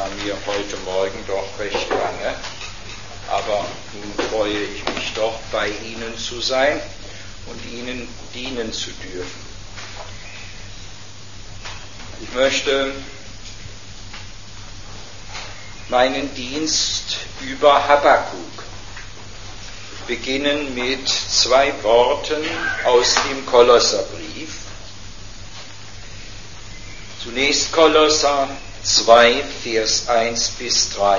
war mir heute Morgen doch recht lange, aber nun freue ich mich doch, bei Ihnen zu sein und Ihnen dienen zu dürfen. Ich möchte meinen Dienst über Habakuk beginnen mit 2 Worten aus dem Kolosserbrief. Zunächst Kolosser 2, Vers 1 bis 3.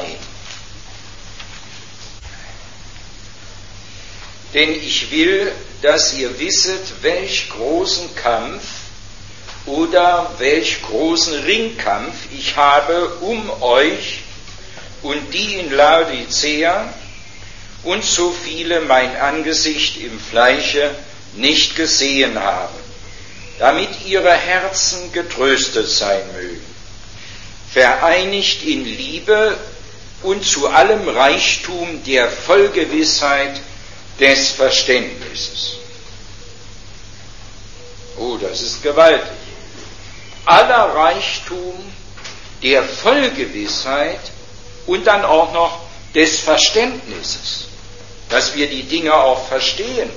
Denn ich will, dass ihr wisset, welch großen Kampf oder welch großen Ringkampf ich habe um euch und die in Laodicea und so viele mein Angesicht im Fleische nicht gesehen haben, damit ihre Herzen getröstet sein mögen, vereinigt in Liebe und zu allem Reichtum der Vollgewissheit des Verständnisses. Oh, das ist gewaltig. Aller Reichtum der Vollgewissheit und dann auch noch des Verständnisses, dass wir die Dinge auch verstehen.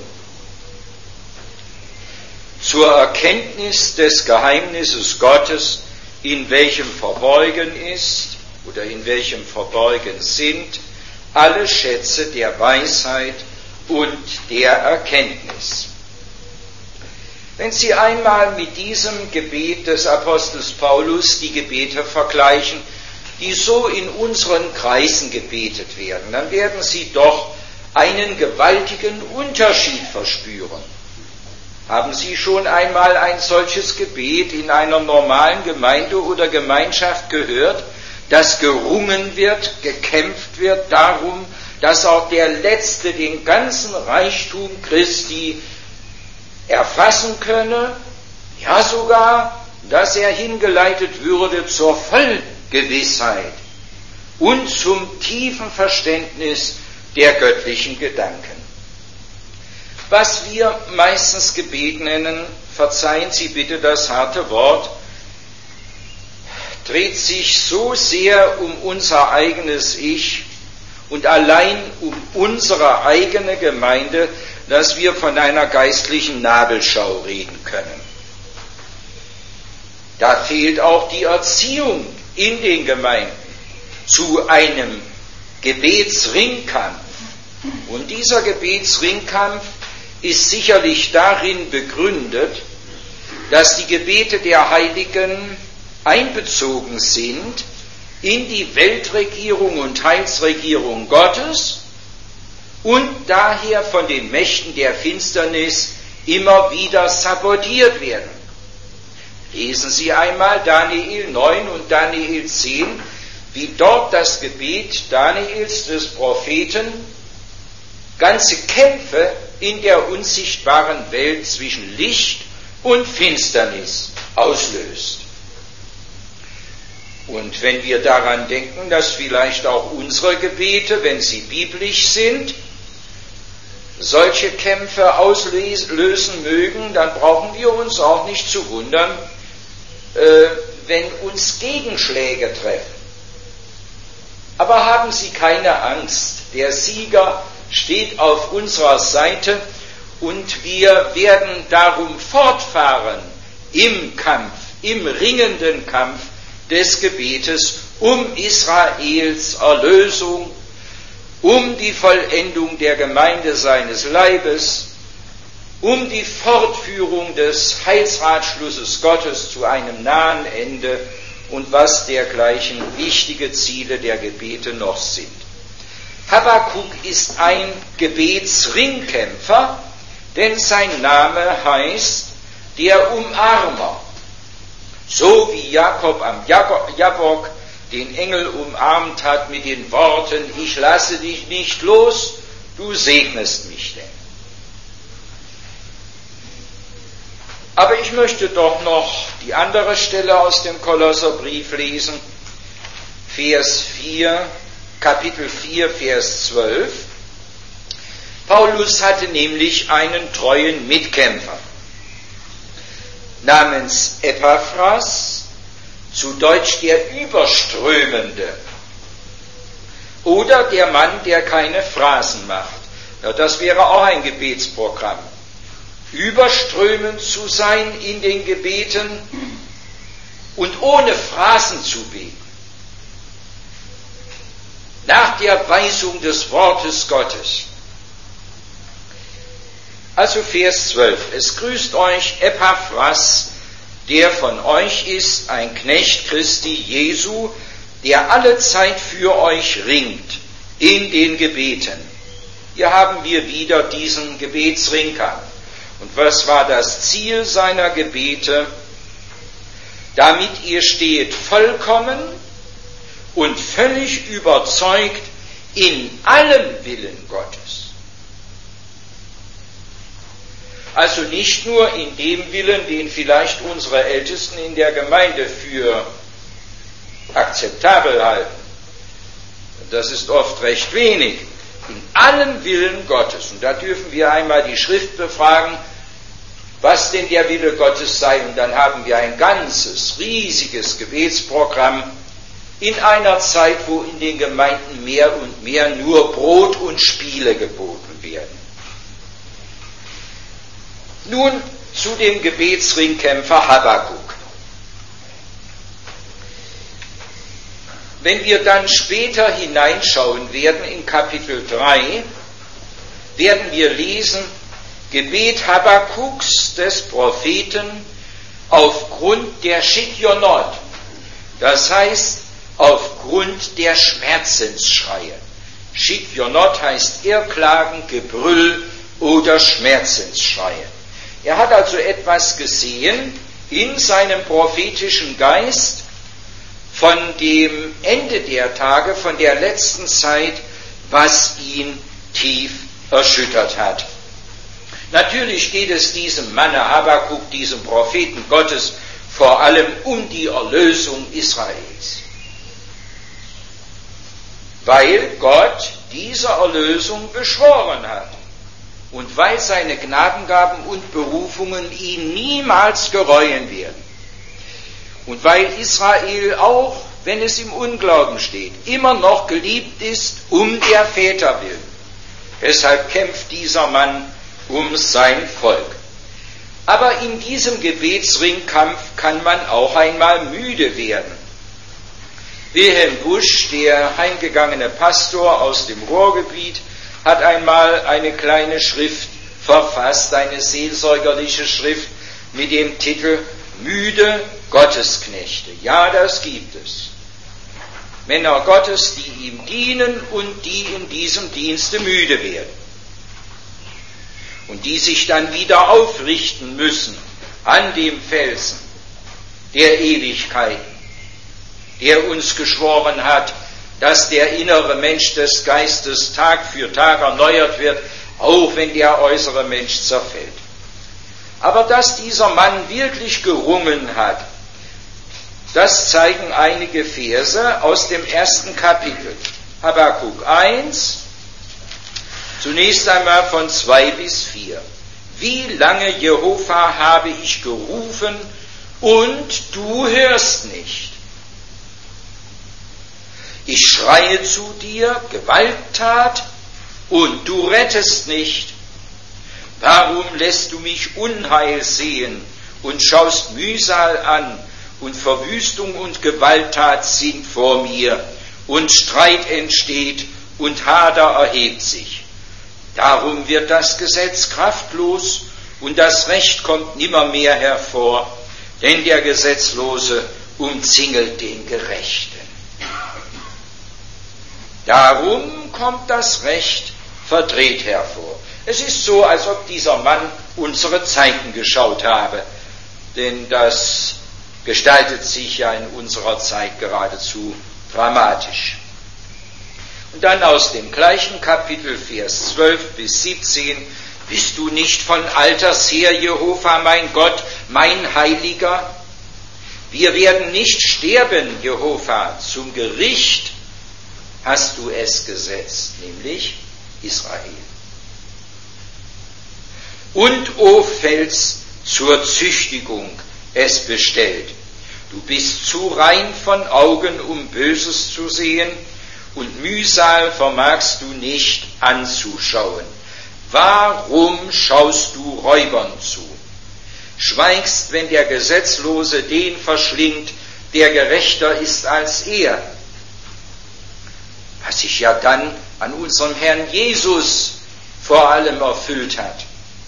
Zur Erkenntnis des Geheimnisses Gottes, in welchem verborgen ist oder in welchem verborgen sind alle Schätze der Weisheit und der Erkenntnis. Wenn Sie einmal mit diesem Gebet des Apostels Paulus die Gebete vergleichen, die so in unseren Kreisen gebetet werden, dann werden Sie doch einen gewaltigen Unterschied verspüren. Haben Sie schon einmal ein solches Gebet in einer normalen Gemeinde oder Gemeinschaft gehört, dass gerungen wird, gekämpft wird darum, dass auch der Letzte den ganzen Reichtum Christi erfassen könne, ja sogar, dass er hingeleitet würde zur Vollgewissheit und zum tiefen Verständnis der göttlichen Gedanken. Was wir meistens Gebet nennen, verzeihen Sie bitte das harte Wort, dreht sich so sehr um unser eigenes Ich und allein um unsere eigene Gemeinde, dass wir von einer geistlichen Nabelschau reden können. Da fehlt auch die Erziehung in den Gemeinden zu einem Gebetsringkampf. Und dieser Gebetsringkampf ist sicherlich darin begründet, dass die Gebete der Heiligen einbezogen sind in die Weltregierung und Heilsregierung Gottes und daher von den Mächten der Finsternis immer wieder sabotiert werden. Lesen Sie einmal Daniel 9 und Daniel 10, wie dort das Gebet Daniels des Propheten ganze Kämpfe in der unsichtbaren Welt zwischen Licht und Finsternis auslöst. Und wenn wir daran denken, dass vielleicht auch unsere Gebete, wenn sie biblisch sind, solche Kämpfe auslösen mögen, dann brauchen wir uns auch nicht zu wundern, wenn uns Gegenschläge treffen. Aber haben Sie keine Angst, der Sieger steht auf unserer Seite und wir werden darum fortfahren im Kampf, im ringenden Kampf des Gebetes um Israels Erlösung, um die Vollendung der Gemeinde seines Leibes, um die Fortführung des Heilsratschlusses Gottes zu einem nahen Ende und was dergleichen wichtige Ziele der Gebete noch sind. Habakuk ist ein Gebetsringkämpfer, denn sein Name heißt der Umarmer. So wie Jakob am Jabbok den Engel umarmt hat mit den Worten, ich lasse dich nicht los, du segnest mich denn. Aber ich möchte doch noch die andere Stelle aus dem Kolosserbrief lesen, Kapitel 4, Vers 12. Paulus hatte nämlich einen treuen Mitkämpfer namens Epaphras, zu Deutsch der Überströmende. Oder der Mann, der keine Phrasen macht. Ja, das wäre auch ein Gebetsprogramm. Überströmend zu sein in den Gebeten und ohne Phrasen zu beten. Nach der Weisung des Wortes Gottes. Also Vers 12. Es grüßt euch Epaphras, der von euch ist, ein Knecht Christi Jesu, der alle Zeit für euch ringt in den Gebeten. Hier haben wir wieder diesen Gebetsringkampf. Und was war das Ziel seiner Gebete? Damit ihr steht vollkommen und völlig überzeugt in allem Willen Gottes. Also nicht nur in dem Willen, den vielleicht unsere Ältesten in der Gemeinde für akzeptabel halten. Das ist oft recht wenig. In allem Willen Gottes. Und da dürfen wir einmal die Schrift befragen, was denn der Wille Gottes sei. Und dann haben wir ein ganzes, riesiges Gebetsprogramm in einer Zeit, wo in den Gemeinden mehr und mehr nur Brot und Spiele geboten werden. Nun zu dem Gebetsringkämpfer Habakuk. Wenn wir dann später hineinschauen werden in Kapitel 3, werden wir lesen, Gebet Habakuks des Propheten aufgrund der Shikionot, das heißt aufgrund der Schmerzensschreie. Shikionot heißt Irrklagen, Gebrüll oder Schmerzensschreie. Er hat also etwas gesehen in seinem prophetischen Geist von dem Ende der Tage, von der letzten Zeit, was ihn tief erschüttert hat. Natürlich geht es diesem Mann Habakuk, diesem Propheten Gottes, vor allem um die Erlösung Israels. Weil Gott diese Erlösung beschworen hat. Und weil seine Gnadengaben und Berufungen ihn niemals gereuen werden. Und weil Israel auch, wenn es im Unglauben steht, immer noch geliebt ist um der Väter willen. Deshalb kämpft dieser Mann um sein Volk. Aber in diesem Gebetsringkampf kann man auch einmal müde werden. Wilhelm Busch, der heimgegangene Pastor aus dem Ruhrgebiet, hat einmal eine kleine Schrift verfasst, eine seelsorgerliche Schrift mit dem Titel Müde Gottesknechte. Ja, das gibt es. Männer Gottes, die ihm dienen und die in diesem Dienste müde werden. Und die sich dann wieder aufrichten müssen an dem Felsen der Ewigkeiten, der uns geschworen hat, dass der innere Mensch des Geistes Tag für Tag erneuert wird, auch wenn der äußere Mensch zerfällt. Aber dass dieser Mann wirklich gerungen hat, das zeigen einige Verse aus dem ersten Kapitel. Habakuk 1, zunächst einmal von 2 bis 4. Wie lange, Jehova, habe ich gerufen und du hörst nicht? Ich schreie zu dir, Gewalttat, und du rettest nicht. Warum lässt du mich Unheil sehen und schaust Mühsal an, und Verwüstung und Gewalttat sind vor mir, und Streit entsteht, und Hader erhebt sich. Darum wird das Gesetz kraftlos, und das Recht kommt nimmermehr hervor, denn der Gesetzlose umzingelt den Gerechten. Darum kommt das Recht verdreht hervor. Es ist so, als ob dieser Mann unsere Zeiten geschaut habe, denn das gestaltet sich ja in unserer Zeit geradezu dramatisch. Und dann aus dem gleichen Kapitel, Vers 12 bis 17, bist du nicht von alters her, Jehova, mein Gott, mein Heiliger? Wir werden nicht sterben, Jehova, zum Gericht hast du es gesetzt, nämlich Israel. Und, o Fels, zur Züchtigung es bestellt. Du bist zu rein von Augen, um Böses zu sehen, und Mühsal vermagst du nicht anzuschauen. Warum schaust du Räubern zu? Schweigst, wenn der Gesetzlose den verschlingt, der gerechter ist als er. Was sich ja dann an unserem Herrn Jesus vor allem erfüllt hat.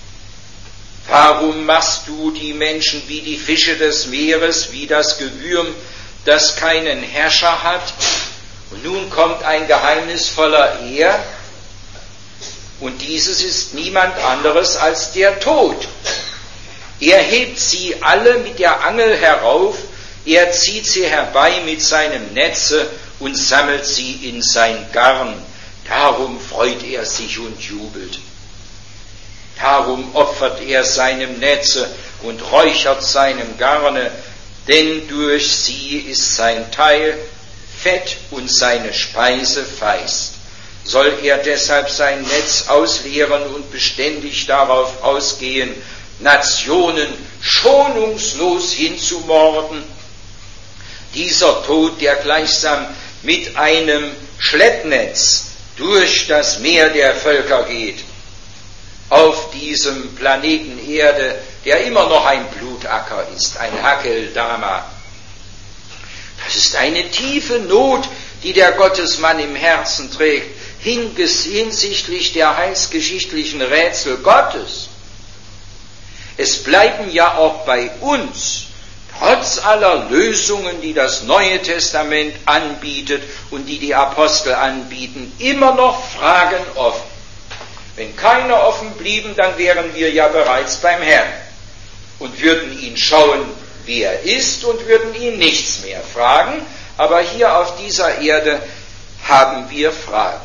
Warum machst du die Menschen wie die Fische des Meeres, wie das Gewürm, das keinen Herrscher hat? Und nun kommt ein geheimnisvoller Er, und dieses ist niemand anderes als der Tod. Er hebt sie alle mit der Angel herauf, er zieht sie herbei mit seinem Netze und sammelt sie in sein Garn. Darum freut er sich und jubelt. Darum opfert er seinem Netze und räuchert seinem Garne, denn durch sie ist sein Teil Fett und seine Speise feist. Soll er deshalb sein Netz ausleeren und beständig darauf ausgehen, Nationen schonungslos hinzumorden? Dieser Tod, der gleichsam mit einem Schleppnetz durch das Meer der Völker geht, auf diesem Planeten Erde, der immer noch ein Blutacker ist, ein Hakeldama. Das ist eine tiefe Not, die der Gottesmann im Herzen trägt, hinsichtlich der heilsgeschichtlichen Rätsel Gottes. Es bleiben ja auch bei uns, trotz aller Lösungen, die das Neue Testament anbietet und die Apostel anbieten, immer noch Fragen offen. Wenn keine offen blieben, dann wären wir ja bereits beim Herrn und würden ihn schauen, wie er ist, und würden ihn nichts mehr fragen. Aber hier auf dieser Erde haben wir Fragen.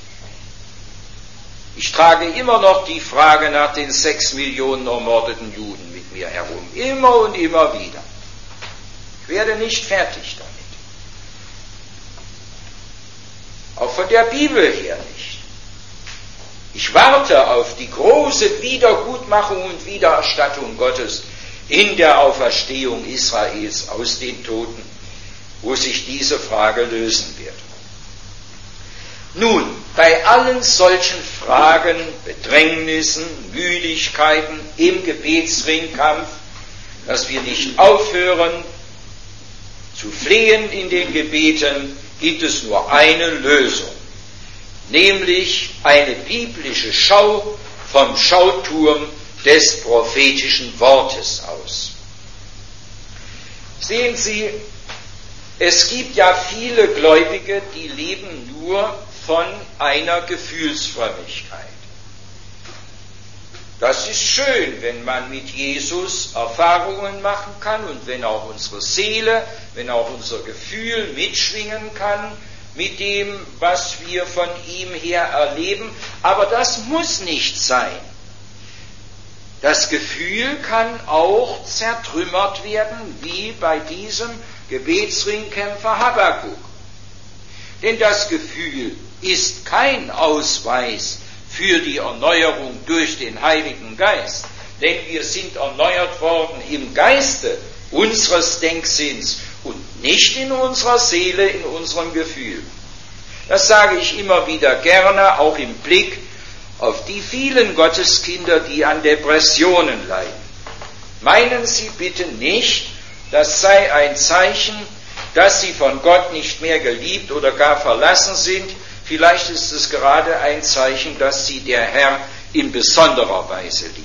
Ich trage immer noch die Frage nach den 6 Millionen ermordeten Juden mit mir herum, immer und immer wieder. Ich werde nicht fertig damit. Auch von der Bibel her nicht. Ich warte auf die große Wiedergutmachung und Wiedererstattung Gottes in der Auferstehung Israels aus den Toten, wo sich diese Frage lösen wird. Nun, bei allen solchen Fragen, Bedrängnissen, Müdigkeiten im Gebetsringkampf, dass wir nicht aufhören zu flehen in den Gebeten, gibt es nur eine Lösung, nämlich eine biblische Schau vom Schauturm des prophetischen Wortes aus. Sehen Sie, es gibt ja viele Gläubige, die leben nur von einer Gefühlsfrömmigkeit. Das ist schön, wenn man mit Jesus Erfahrungen machen kann und wenn auch unsere Seele, wenn auch unser Gefühl mitschwingen kann mit dem, was wir von ihm her erleben. Aber das muss nicht sein. Das Gefühl kann auch zertrümmert werden, wie bei diesem Gebetsringkämpfer Habakuk. Denn das Gefühl ist kein Ausweis für die Erneuerung durch den Heiligen Geist. Denn wir sind erneuert worden im Geiste unseres Denksinns und nicht in unserer Seele, in unserem Gefühl. Das sage ich immer wieder gerne, auch im Blick auf die vielen Gotteskinder, die an Depressionen leiden. Meinen Sie bitte nicht, das sei ein Zeichen, dass sie von Gott nicht mehr geliebt oder gar verlassen sind. Vielleicht ist es gerade ein Zeichen, dass sie der Herr in besonderer Weise liebt.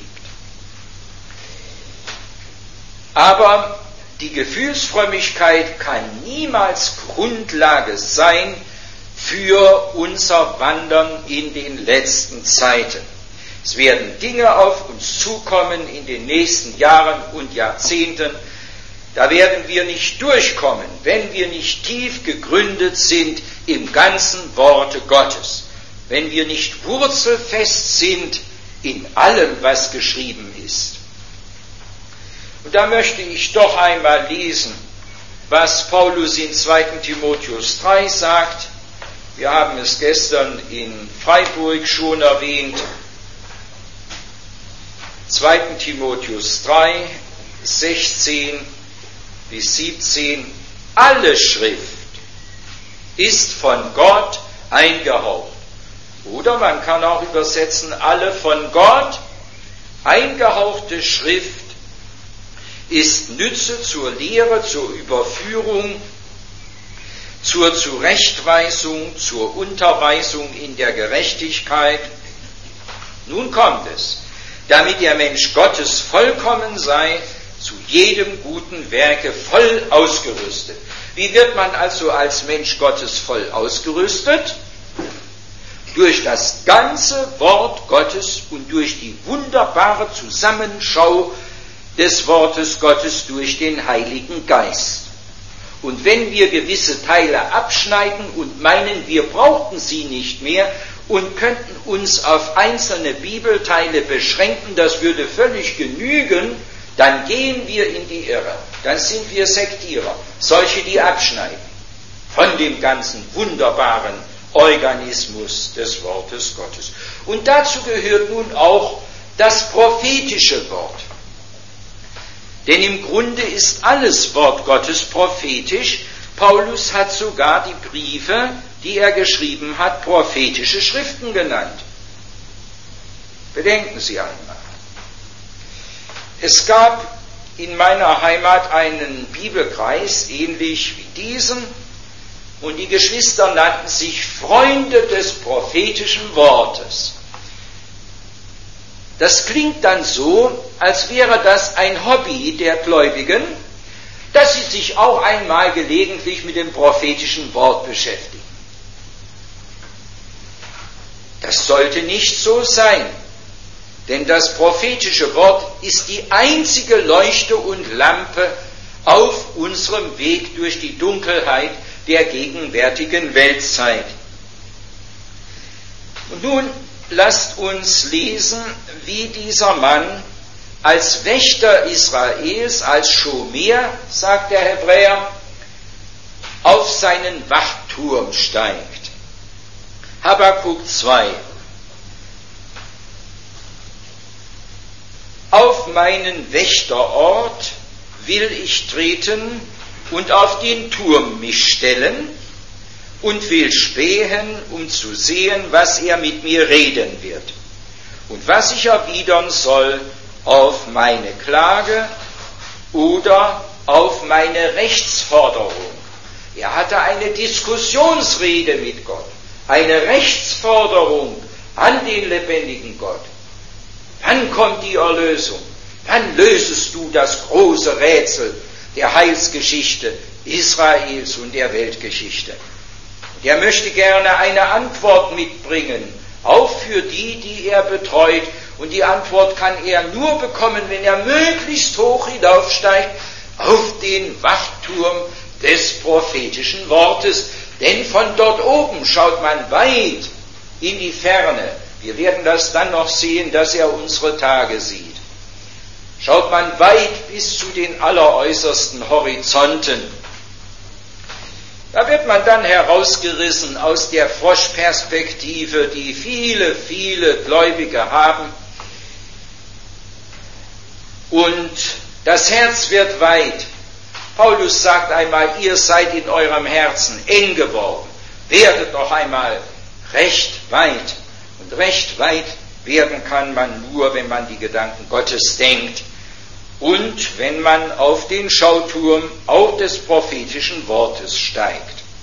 Aber die Gefühlsfrömmigkeit kann niemals Grundlage sein für unser Wandern in den letzten Zeiten. Es werden Dinge auf uns zukommen in den nächsten Jahren und Jahrzehnten. Da werden wir nicht durchkommen, wenn wir nicht tief gegründet sind im ganzen Worte Gottes, wenn wir nicht wurzelfest sind in allem, was geschrieben ist. Und da möchte ich doch einmal lesen, was Paulus in 2. Timotheus 3 sagt. Wir haben es gestern in Freiburg schon erwähnt. 2. Timotheus 3, 16 bis 17, alle Schrift ist von Gott eingehaucht. Oder man kann auch übersetzen, alle von Gott eingehauchte Schrift ist Nütze zur Lehre, zur Überführung, zur Zurechtweisung, zur Unterweisung in der Gerechtigkeit. Nun kommt es, damit der Mensch Gottes vollkommen sei, zu jedem guten Werke voll ausgerüstet. Wie wird man also als Mensch Gottes voll ausgerüstet? Durch das ganze Wort Gottes und durch die wunderbare Zusammenschau des Wortes Gottes durch den Heiligen Geist. Und wenn wir gewisse Teile abschneiden und meinen, wir brauchten sie nicht mehr und könnten uns auf einzelne Bibelteile beschränken, das würde völlig genügen, dann gehen wir in die Irre. Dann sind wir Sektierer, solche, die abschneiden von dem ganzen wunderbaren Organismus des Wortes Gottes. Und dazu gehört nun auch das prophetische Wort. Denn im Grunde ist alles Wort Gottes prophetisch. Paulus hat sogar die Briefe, die er geschrieben hat, prophetische Schriften genannt. Bedenken Sie einmal. Es gab in meiner Heimat einen Bibelkreis, ähnlich wie diesen, und die Geschwister nannten sich Freunde des prophetischen Wortes. Das klingt dann so, als wäre das ein Hobby der Gläubigen, dass sie sich auch einmal gelegentlich mit dem prophetischen Wort beschäftigen. Das sollte nicht so sein, denn das prophetische Wort ist die einzige Leuchte und Lampe auf unserem Weg durch die Dunkelheit der gegenwärtigen Weltzeit. Und nun lasst uns lesen, wie dieser Mann als Wächter Israels, als Schomer, sagt der Hebräer, auf seinen Wachturm steigt. Habakuk 2. Auf meinen Wächterort will ich treten und auf den Turm mich stellen und will spähen, um zu sehen, was er mit mir reden wird und was ich erwidern soll auf meine Klage oder auf meine Rechtsforderung. Er hatte eine Diskussionsrede mit Gott, eine Rechtsforderung an den lebendigen Gott. Wann kommt die Erlösung? Wann lösest du das große Rätsel der Heilsgeschichte Israels und der Weltgeschichte? Und er möchte gerne eine Antwort mitbringen, auch für die, die er betreut. Und die Antwort kann er nur bekommen, wenn er möglichst hoch hinaufsteigt auf den Wachturm des prophetischen Wortes. Denn von dort oben schaut man weit in die Ferne. Wir werden das dann noch sehen, dass er unsere Tage sieht. Schaut man weit bis zu den alleräußersten Horizonten. Da wird man dann herausgerissen aus der Froschperspektive, die viele, viele Gläubige haben. Und das Herz wird weit. Paulus sagt einmal, ihr seid in eurem Herzen eng geworden. Werdet doch einmal recht weit. Und recht weit werden kann man nur, wenn man die Gedanken Gottes denkt und wenn man auf den Schauturm auch des prophetischen Wortes steigt.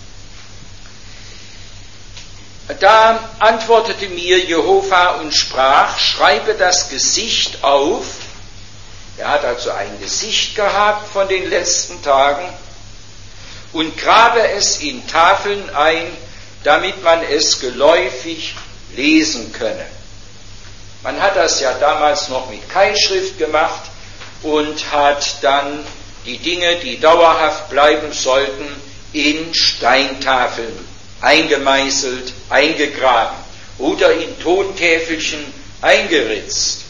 Da antwortete mir Jehova und sprach, schreibe das Gesicht auf. Er hat also ein Gesicht gehabt von den letzten Tagen und grabe es in Tafeln ein, damit man es geläufig lesen könne. Man hat das ja damals noch mit Keilschrift gemacht und hat dann die Dinge, die dauerhaft bleiben sollten, in Steintafeln eingemeißelt, eingegraben oder in Tontäfelchen eingeritzt.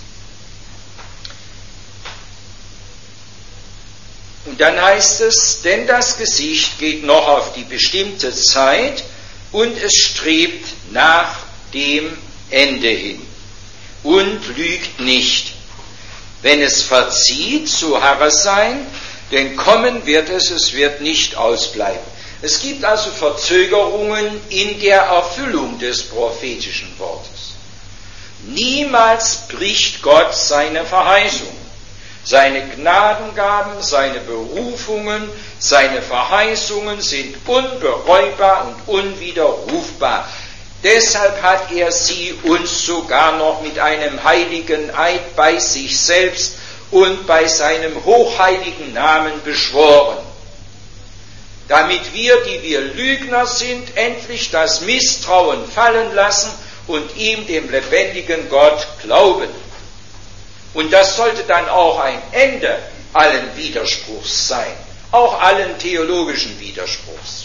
Und dann heißt es, denn das Gesicht geht noch auf die bestimmte Zeit und es strebt nach dem Ende hin und lügt nicht. Wenn es verzieht, so harre sein, Denn kommen wird es wird nicht ausbleiben. Es gibt also Verzögerungen in der Erfüllung des prophetischen Wortes. Niemals bricht Gott seine Verheißungen. Seine Gnadengaben, seine Berufungen, seine Verheißungen sind unbereubar und unwiderrufbar. Deshalb hat er sie uns sogar noch mit einem heiligen Eid bei sich selbst und bei seinem hochheiligen Namen beschworen, damit wir, die wir Lügner sind, endlich das Misstrauen fallen lassen und ihm, dem lebendigen Gott, glauben. Und das sollte dann auch ein Ende allen Widerspruchs sein, auch allen theologischen Widerspruchs.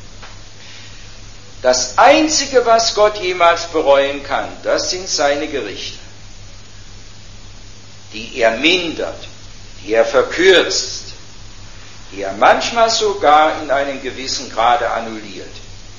Das Einzige, was Gott jemals bereuen kann, das sind seine Gerichte, die er mindert, die er verkürzt, die er manchmal sogar in einem gewissen Grade annulliert.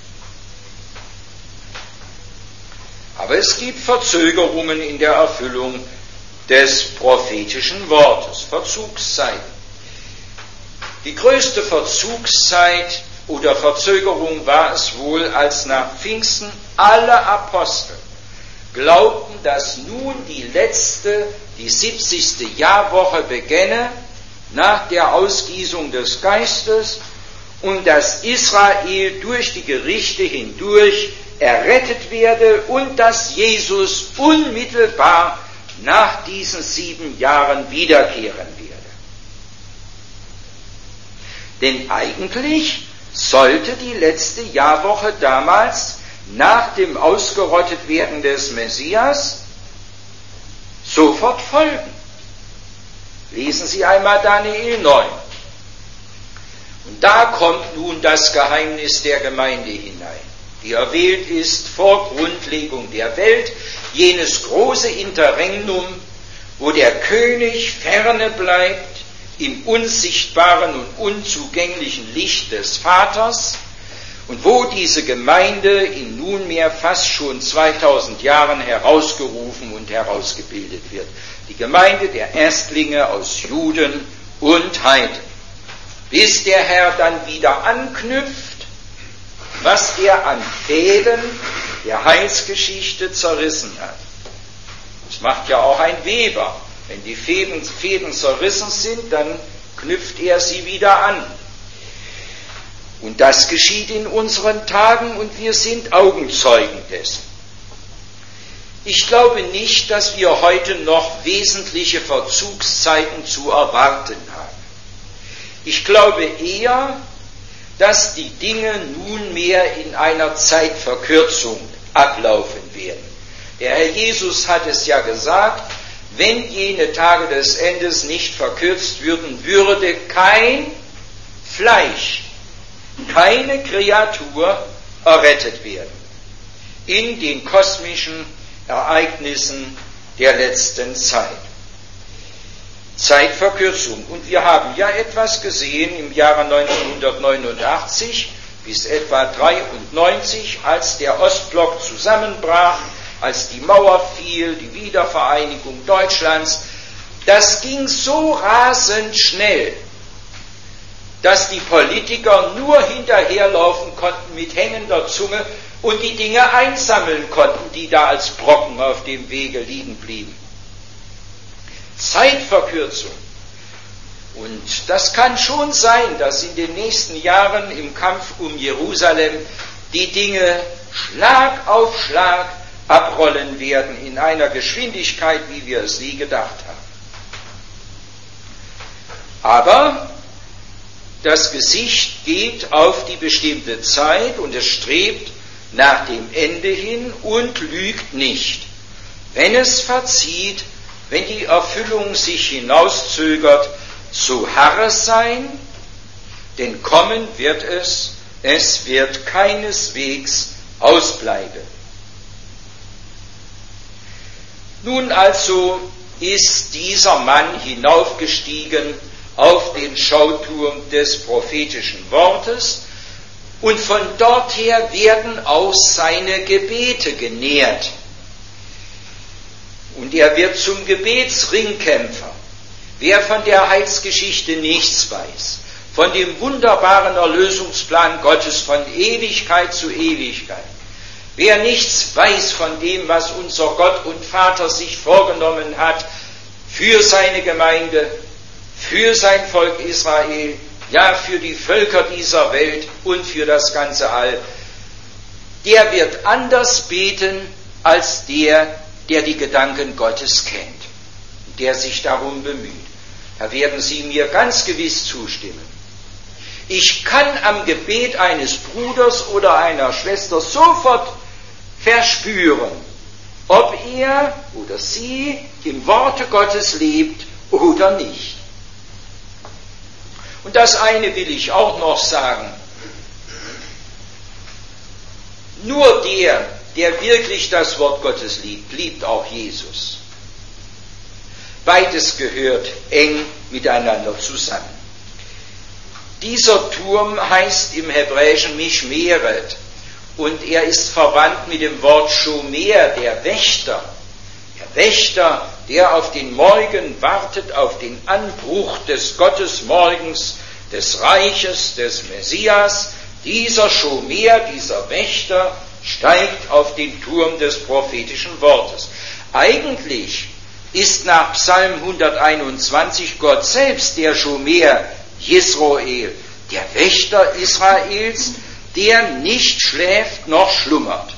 Aber es gibt Verzögerungen in der Erfüllung des prophetischen Wortes, Verzugszeiten. Die größte Verzugszeit oder Verzögerung war es wohl, als nach Pfingsten alle Apostel glaubten, dass nun die 70. Jahrwoche begänne, nach der Ausgießung des Geistes, und dass Israel durch die Gerichte hindurch errettet werde und dass Jesus unmittelbar nach diesen 7 Jahren wiederkehren werde. Denn eigentlich sollte die letzte Jahrwoche damals nach dem Ausgerottetwerden des Messias sofort folgen. Lesen Sie einmal Daniel 9. Und da kommt nun das Geheimnis der Gemeinde hinein, die erwählt ist vor Grundlegung der Welt, jenes große Interregnum, wo der König ferne bleibt im unsichtbaren und unzugänglichen Licht des Vaters und wo diese Gemeinde in nunmehr fast schon 2000 Jahren herausgerufen und herausgebildet wird. Die Gemeinde der Erstlinge aus Juden und Heiden. Bis der Herr dann wieder anknüpft, was er an Fäden der Heilsgeschichte zerrissen hat. Das macht ja auch ein Weber. Wenn die Fäden zerrissen sind, dann knüpft er sie wieder an. Und das geschieht in unseren Tagen und wir sind Augenzeugen dessen. Ich glaube nicht, dass wir heute noch wesentliche Verzugszeiten zu erwarten haben. Ich glaube eher, dass die Dinge nunmehr in einer Zeitverkürzung ablaufen werden. Der Herr Jesus hat es ja gesagt, wenn jene Tage des Endes nicht verkürzt würden, würde kein Fleisch, keine Kreatur errettet werden in den kosmischen Ereignissen der letzten Zeit. Zeitverkürzung. Und wir haben ja etwas gesehen im Jahre 1989 bis etwa 1993, als der Ostblock zusammenbrach, als die Mauer fiel, die Wiedervereinigung Deutschlands. Das ging so rasend schnell, dass die Politiker nur hinterherlaufen konnten mit hängender Zunge und die Dinge einsammeln konnten, die da als Brocken auf dem Wege liegen blieben. Zeitverkürzung. Und das kann schon sein, dass in den nächsten Jahren im Kampf um Jerusalem die Dinge Schlag auf Schlag abrollen werden in einer Geschwindigkeit, wie wir es nie gedacht haben. Aber das Gesicht geht auf die bestimmte Zeit und es strebt nach dem Ende hin und lügt nicht. Wenn es verzieht, wenn die Erfüllung sich hinauszögert, so harre sein, denn kommen wird es wird keineswegs ausbleiben. Nun also ist dieser Mann hinaufgestiegen auf den Schauturm des prophetischen Wortes und von dort her werden auch seine Gebete genährt. Und er wird zum Gebetsringkämpfer. Wer von der Heilsgeschichte nichts weiß, von dem wunderbaren Erlösungsplan Gottes von Ewigkeit zu Ewigkeit, wer nichts weiß von dem, was unser Gott und Vater sich vorgenommen hat für seine Gemeinde, für sein Volk Israel, ja für die Völker dieser Welt und für das ganze All, der wird anders beten als der die Gedanken Gottes kennt, der sich darum bemüht. Da werden Sie mir ganz gewiss zustimmen. Ich kann am Gebet eines Bruders oder einer Schwester sofort verspüren, ob er oder sie im Worte Gottes lebt oder nicht. Und das eine will ich auch noch sagen. Nur der wirklich das Wort Gottes liebt, liebt auch Jesus. Beides gehört eng miteinander zusammen. Dieser Turm heißt im Hebräischen Mishmeret und er ist verwandt mit dem Wort Shomer, der Wächter. Der Wächter, der auf den Morgen wartet, auf den Anbruch des Gottesmorgens, des Reiches, des Messias. Dieser Shomer, dieser Wächter, steigt auf den Turm des prophetischen Wortes. Eigentlich ist nach Psalm 121 Gott selbst der Shomer Jesroel, der Wächter Israels, der nicht schläft noch schlummert.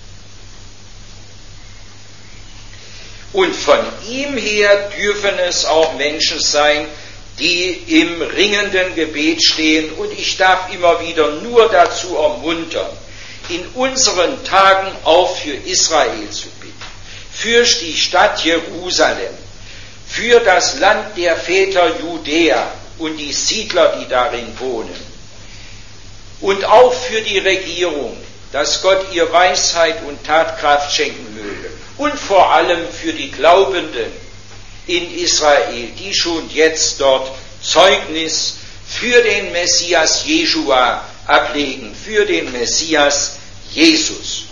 Und von ihm her dürfen es auch Menschen sein, die im ringenden Gebet stehen. Und ich darf immer wieder nur dazu ermuntern, in unseren Tagen auch für Israel zu bitten, für die Stadt Jerusalem, für das Land der Väter Judäa und die Siedler, die darin wohnen. Und auch für die Regierung, dass Gott ihr Weisheit und Tatkraft schenken möge. Und vor allem für die Glaubenden in Israel, die schon jetzt dort Zeugnis für den Messias Jeschua ablegen, für den Messias Jesus.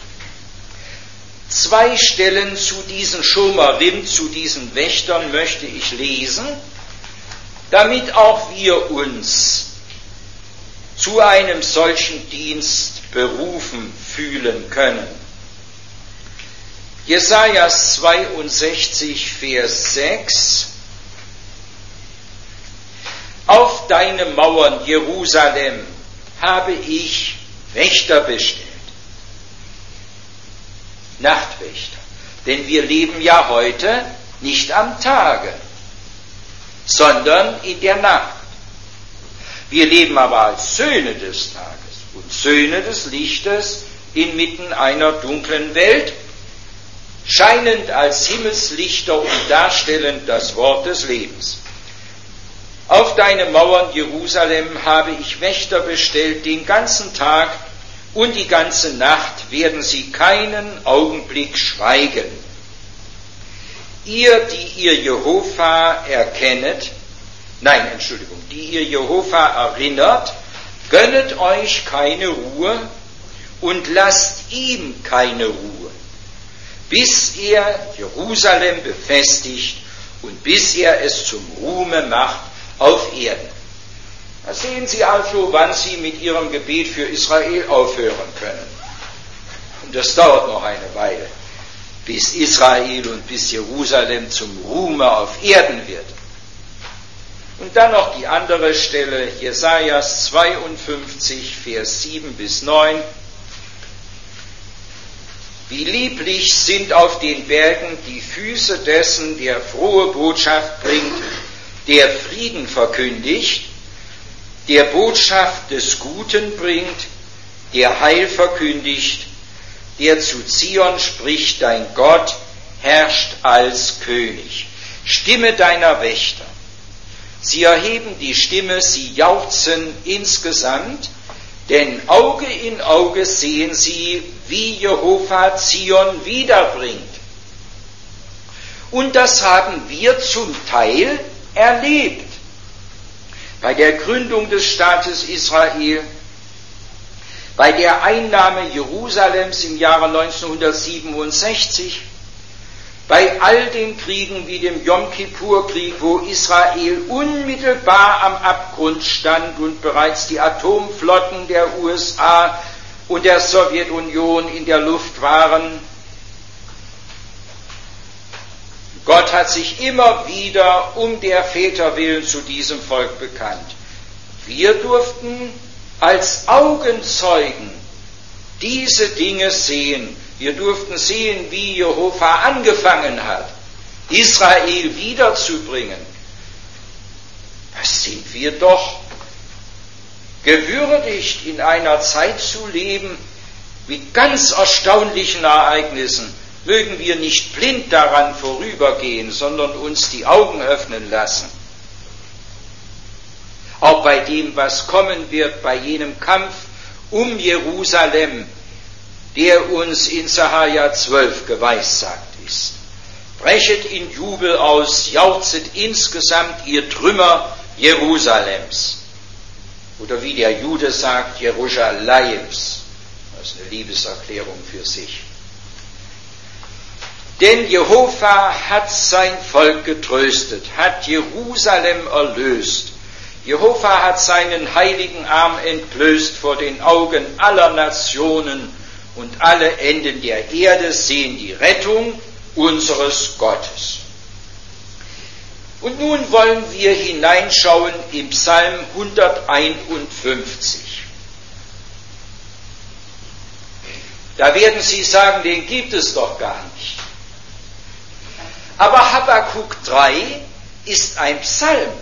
2 Stellen zu diesen Shomerim, zu diesen Wächtern möchte ich lesen, damit auch wir uns zu einem solchen Dienst berufen fühlen können. Jesaja 62, Vers 6. Auf deine Mauern, Jerusalem, habe ich Wächter bestellt. Nachtwächter. Denn wir leben ja heute nicht am Tage, sondern in der Nacht. Wir leben aber als Söhne des Tages und Söhne des Lichtes inmitten einer dunklen Welt, scheinend als Himmelslichter und darstellend das Wort des Lebens. Auf deine Mauern, Jerusalem, habe ich Wächter bestellt, den ganzen Tag und die ganze Nacht werden sie keinen Augenblick schweigen. Ihr, die ihr Jehova die ihr Jehova erinnert, gönnet euch keine Ruhe und lasst ihm keine Ruhe, bis er Jerusalem befestigt und bis er es zum Ruhme macht auf Erden. Da sehen Sie also, wann Sie mit Ihrem Gebet für Israel aufhören können. Und das dauert noch eine Weile, bis Israel und bis Jerusalem zum Ruhme auf Erden wird. Und dann noch die andere Stelle, Jesaja 52, Vers 7 bis 9. Wie lieblich sind auf den Bergen die Füße dessen, der frohe Botschaft bringt, der Frieden verkündigt, der Botschaft des Guten bringt, der Heil verkündigt, der zu Zion spricht, dein Gott herrscht als König. Stimme deiner Wächter. Sie erheben die Stimme, sie jauchzen insgesamt, denn Auge in Auge sehen sie, wie Jehova Zion wiederbringt. Und das haben wir zum Teil erlebt. Bei der Gründung des Staates Israel, bei der Einnahme Jerusalems im Jahre 1967, Bei all den Kriegen wie dem Jom-Kippur-Krieg, wo Israel unmittelbar am Abgrund stand und bereits die Atomflotten der USA und der Sowjetunion in der Luft waren. Gott hat sich immer wieder um der Väter willen zu diesem Volk bekannt. Wir durften als Augenzeugen diese Dinge sehen. Wir durften sehen, wie Jehova angefangen hat, Israel wiederzubringen. Da sind wir doch gewürdigt, in einer Zeit zu leben mit ganz erstaunlichen Ereignissen. Mögen wir nicht blind daran vorübergehen, sondern uns die Augen öffnen lassen. Auch bei dem, was kommen wird, bei jenem Kampf um Jerusalem, der uns in Sacharja 12 geweissagt ist. Brechet in Jubel aus, jauchzet insgesamt ihr Trümmer Jerusalems. Oder wie der Jude sagt, Jerusalems. Das ist eine Liebeserklärung für sich. Denn Jehova hat sein Volk getröstet, hat Jerusalem erlöst. Jehova hat seinen heiligen Arm entblößt vor den Augen aller Nationen, und alle Enden der Erde sehen die Rettung unseres Gottes. Und nun wollen wir hineinschauen im Psalm 151. Da werden Sie sagen, den gibt es doch gar nicht. Aber Habakkuk 3 ist ein Psalm.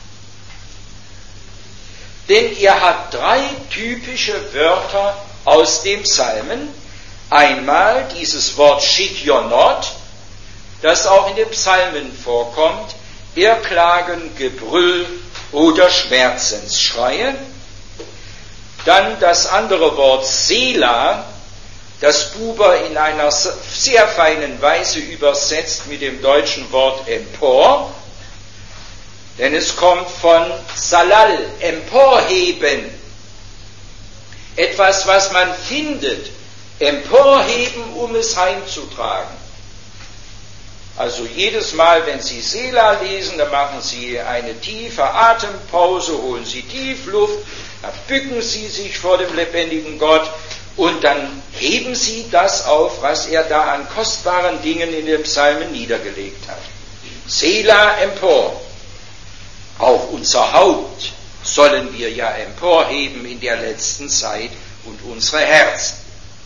Denn er hat 3 typische Wörter aus dem Psalmen. Einmal dieses Wort Shikionot, das auch in den Psalmen vorkommt, Irrklagen, Gebrüll oder Schmerzensschreie. Dann das andere Wort Selah, das Buber in einer sehr feinen Weise übersetzt mit dem deutschen Wort empor, denn es kommt von Salal, emporheben. Etwas, was man findet, emporheben, um es heimzutragen. Also jedes Mal, wenn Sie Selah lesen, dann machen Sie eine tiefe Atempause, holen Sie tief Luft, dann bücken Sie sich vor dem lebendigen Gott und dann heben Sie das auf, was er da an kostbaren Dingen in den Psalmen niedergelegt hat. Selah, empor. Auch unser Haupt sollen wir ja emporheben in der letzten Zeit und unsere Herzen.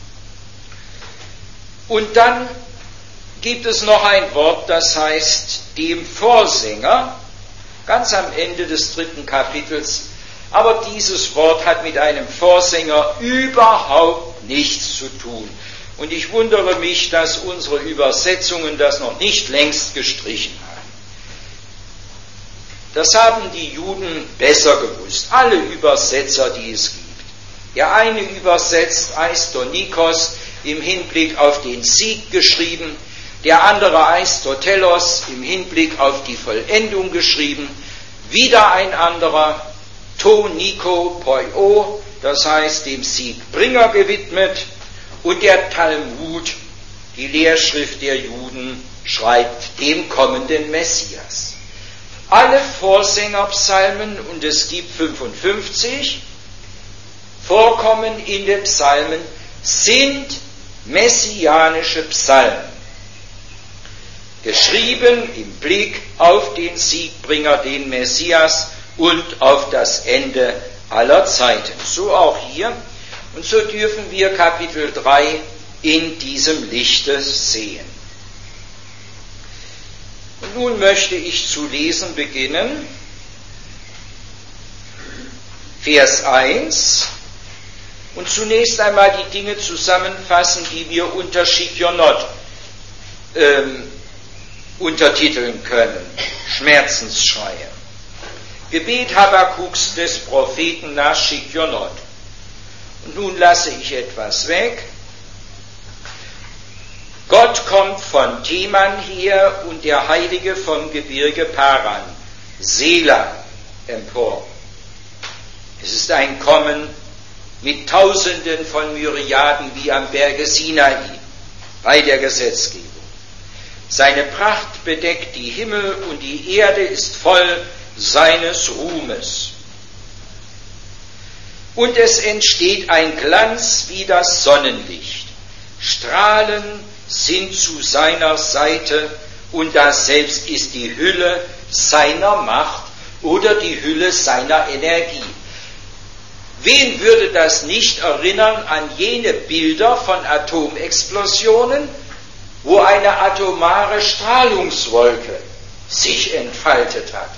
Und dann gibt es noch ein Wort, das heißt dem Vorsänger, ganz am Ende des 3. Kapitels. Aber dieses Wort hat mit einem Vorsänger überhaupt nichts zu tun. Und ich wundere mich, dass unsere Übersetzungen das noch nicht längst gestrichen haben. Das haben die Juden besser gewusst, alle Übersetzer, die es gibt. Der eine übersetzt Aistonikos im Hinblick auf den Sieg geschrieben, der andere Aristotelos im Hinblick auf die Vollendung geschrieben, wieder ein anderer To Niko Poio, das heißt dem Siegbringer gewidmet, und der Talmud, die Lehrschrift der Juden, schreibt dem kommenden Messias. Alle Vorsängerpsalmen, und es gibt 55, vorkommen in den Psalmen, sind messianische Psalmen. Geschrieben im Blick auf den Siegbringer, den Messias, und auf das Ende aller Zeiten. So auch hier. Und so dürfen wir Kapitel 3 in diesem Lichte sehen. Und nun möchte ich zu lesen beginnen. Vers 1. Und zunächst einmal die Dinge zusammenfassen, die wir unter Shikionot untertiteln können. Schmerzensschreie. Gebet Habakkuks des Propheten nach Shikionot. Und nun lasse ich etwas weg. Gott kommt von Teman her und der Heilige vom Gebirge Paran, Selah, empor. Es ist ein Kommen mit Tausenden von Myriaden wie am Berge Sinai bei der Gesetzgebung. Seine Pracht bedeckt die Himmel und die Erde ist voll seines Ruhmes. Und es entsteht ein Glanz wie das Sonnenlicht. Strahlen sind zu seiner Seite und das selbst ist die Hülle seiner Macht oder die Hülle seiner Energie. Wen würde das nicht erinnern an jene Bilder von Atomexplosionen, wo eine atomare Strahlungswolke sich entfaltet hat?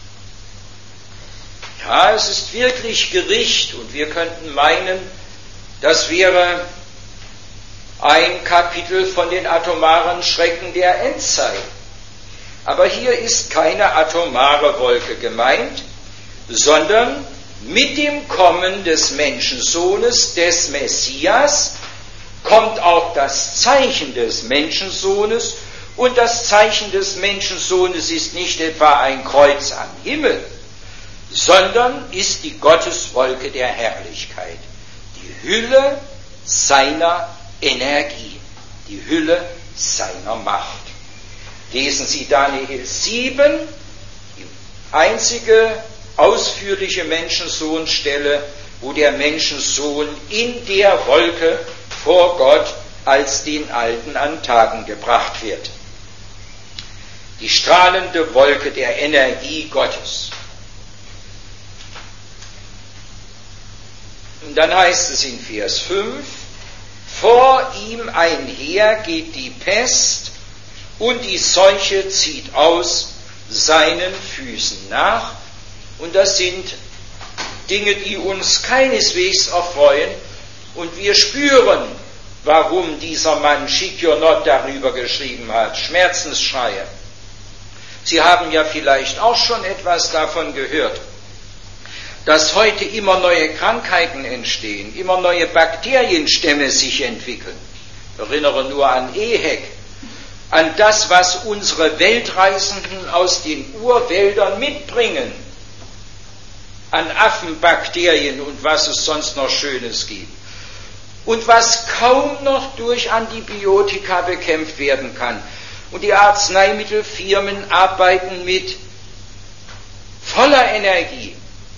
Ja, es ist wirklich Gericht und wir könnten meinen, das wäre ein Kapitel von den atomaren Schrecken der Endzeit. Aber hier ist keine atomare Wolke gemeint, sondern mit dem Kommen des Menschensohnes, des Messias, kommt auch das Zeichen des Menschensohnes. Und das Zeichen des Menschensohnes ist nicht etwa ein Kreuz am Himmel, sondern ist die Gotteswolke der Herrlichkeit, die Hülle seiner Energie, die Hülle seiner Macht. Lesen Sie Daniel 7, die einzige ausführliche Menschensohnstelle, wo der Menschensohn in der Wolke vor Gott als den Alten an Tagen gebracht wird. Die strahlende Wolke der Energie Gottes. Und dann heißt es in Vers 5, vor ihm einher geht die Pest und die Seuche zieht aus seinen Füßen nach. Und das sind Dinge, die uns keineswegs erfreuen. Und wir spüren, warum dieser Mann Schikionot darüber geschrieben hat, Schmerzensschreie. Sie haben ja vielleicht auch schon etwas davon gehört, dass heute immer neue Krankheiten entstehen, immer neue Bakterienstämme sich entwickeln. Ich erinnere nur an EHEC, an das, was unsere Weltreisenden aus den Urwäldern mitbringen, an Affenbakterien und was es sonst noch Schönes gibt. Und was kaum noch durch Antibiotika bekämpft werden kann. Und die Arzneimittelfirmen arbeiten mit voller Energie,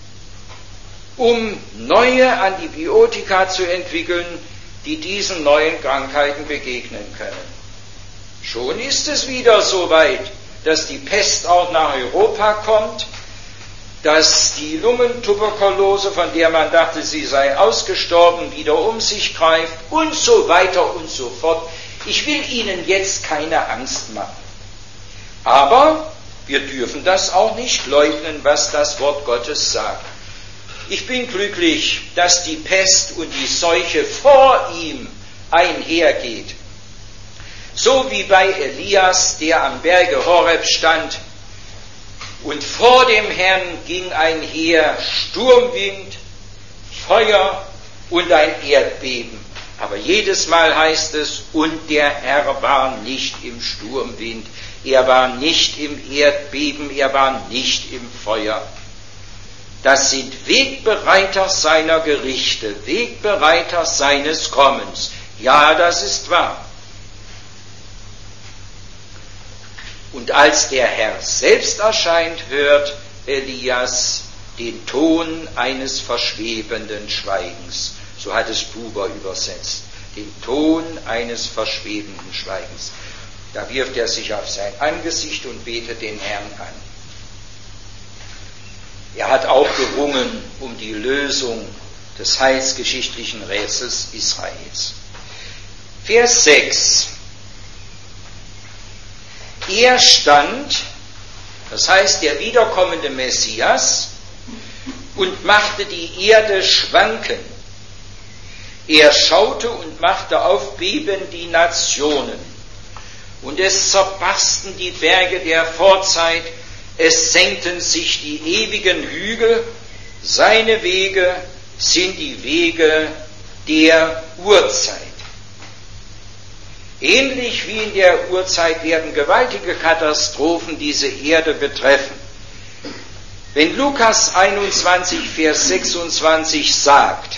um neue Antibiotika zu entwickeln, die diesen neuen Krankheiten begegnen können. Schon ist es wieder so weit, dass die Pest auch nach Europa kommt, dass die Lungentuberkulose, von der man dachte, sie sei ausgestorben, wieder um sich greift und so weiter und so fort. Ich will Ihnen jetzt keine Angst machen. Aber wir dürfen das auch nicht leugnen, was das Wort Gottes sagt. Ich bin glücklich, dass die Pest und die Seuche vor ihm einhergeht. So wie bei Elias, der am Berge Horeb stand, und vor dem Herrn ging einher Sturmwind, Feuer und ein Erdbeben. Aber jedes Mal heißt es, und der Herr war nicht im Sturmwind, er war nicht im Erdbeben, er war nicht im Feuer. Das sind Wegbereiter seiner Gerichte, Wegbereiter seines Kommens. Ja, das ist wahr. Und als der Herr selbst erscheint, hört Elias den Ton eines verschwebenden Schweigens. So hat es Buber übersetzt. Den Ton eines verschwebenden Schweigens. Da wirft er sich auf sein Angesicht und betet den Herrn an. Er hat auch gerungen um die Lösung des heilsgeschichtlichen Rätsels Israels. Vers 6. Er stand, das heißt der wiederkommende Messias, und machte die Erde schwanken. Er schaute und machte aufbeben die Nationen. Und es zerbarsten die Berge der Vorzeit, es senkten sich die ewigen Hügel, seine Wege sind die Wege der Urzeit. Ähnlich wie in der Urzeit werden gewaltige Katastrophen diese Erde betreffen. Wenn Lukas 21, Vers 26 sagt,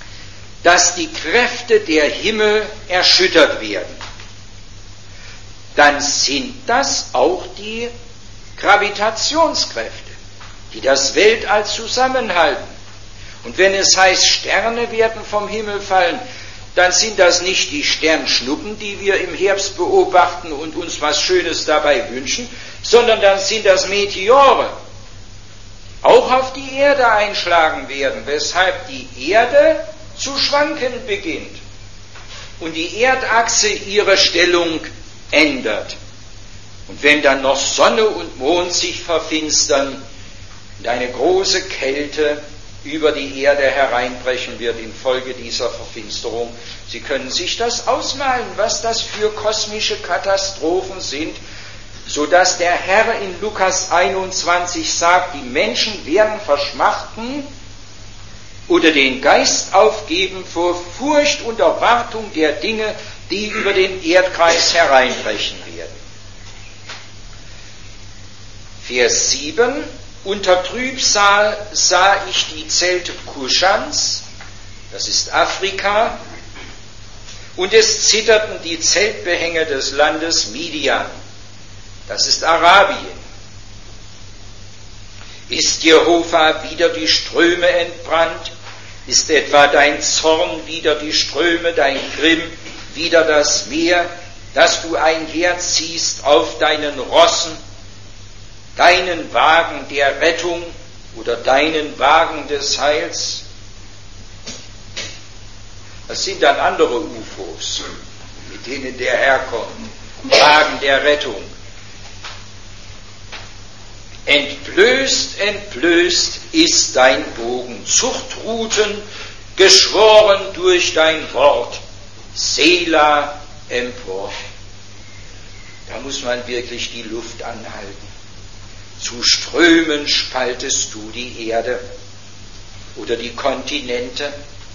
dass die Kräfte der Himmel erschüttert werden, dann sind das auch die Gravitationskräfte, die das Weltall zusammenhalten. Und wenn es heißt, Sterne werden vom Himmel fallen, dann sind das nicht die Sternschnuppen, die wir im Herbst beobachten und uns was Schönes dabei wünschen, sondern dann sind das Meteore, auch auf die Erde einschlagen werden, weshalb die Erde zu schwanken beginnt und die Erdachse ihre Stellung ändert. Und wenn dann noch Sonne und Mond sich verfinstern und eine große Kälte über die Erde hereinbrechen wird infolge dieser Verfinsterung, Sie können sich das ausmalen, was das für kosmische Katastrophen sind, so dass der Herr in Lukas 21 sagt, die Menschen werden verschmachten oder den Geist aufgeben vor Furcht und Erwartung der Dinge, die über den Erdkreis hereinbrechen werden. Vers 7: Unter Trübsal sah ich die Zelte Kuschans, das ist Afrika, und es zitterten die Zeltbehänge des Landes Midian, das ist Arabien. Ist Jehova wieder die Ströme entbrannt? Ist etwa dein Zorn wieder die Ströme, dein Grimm wieder das Meer, dass du einherziehst auf deinen Rossen, deinen Wagen der Rettung oder deinen Wagen des Heils? Das sind dann andere UFOs, mit denen der Herr kommt, Wagen der Rettung. Entblößt, entblößt ist dein Bogen, Zuchtruten geschworen durch dein Wort, Selah empor. Da muss man wirklich die Luft anhalten. Zu Strömen spaltest du die Erde oder die Kontinente.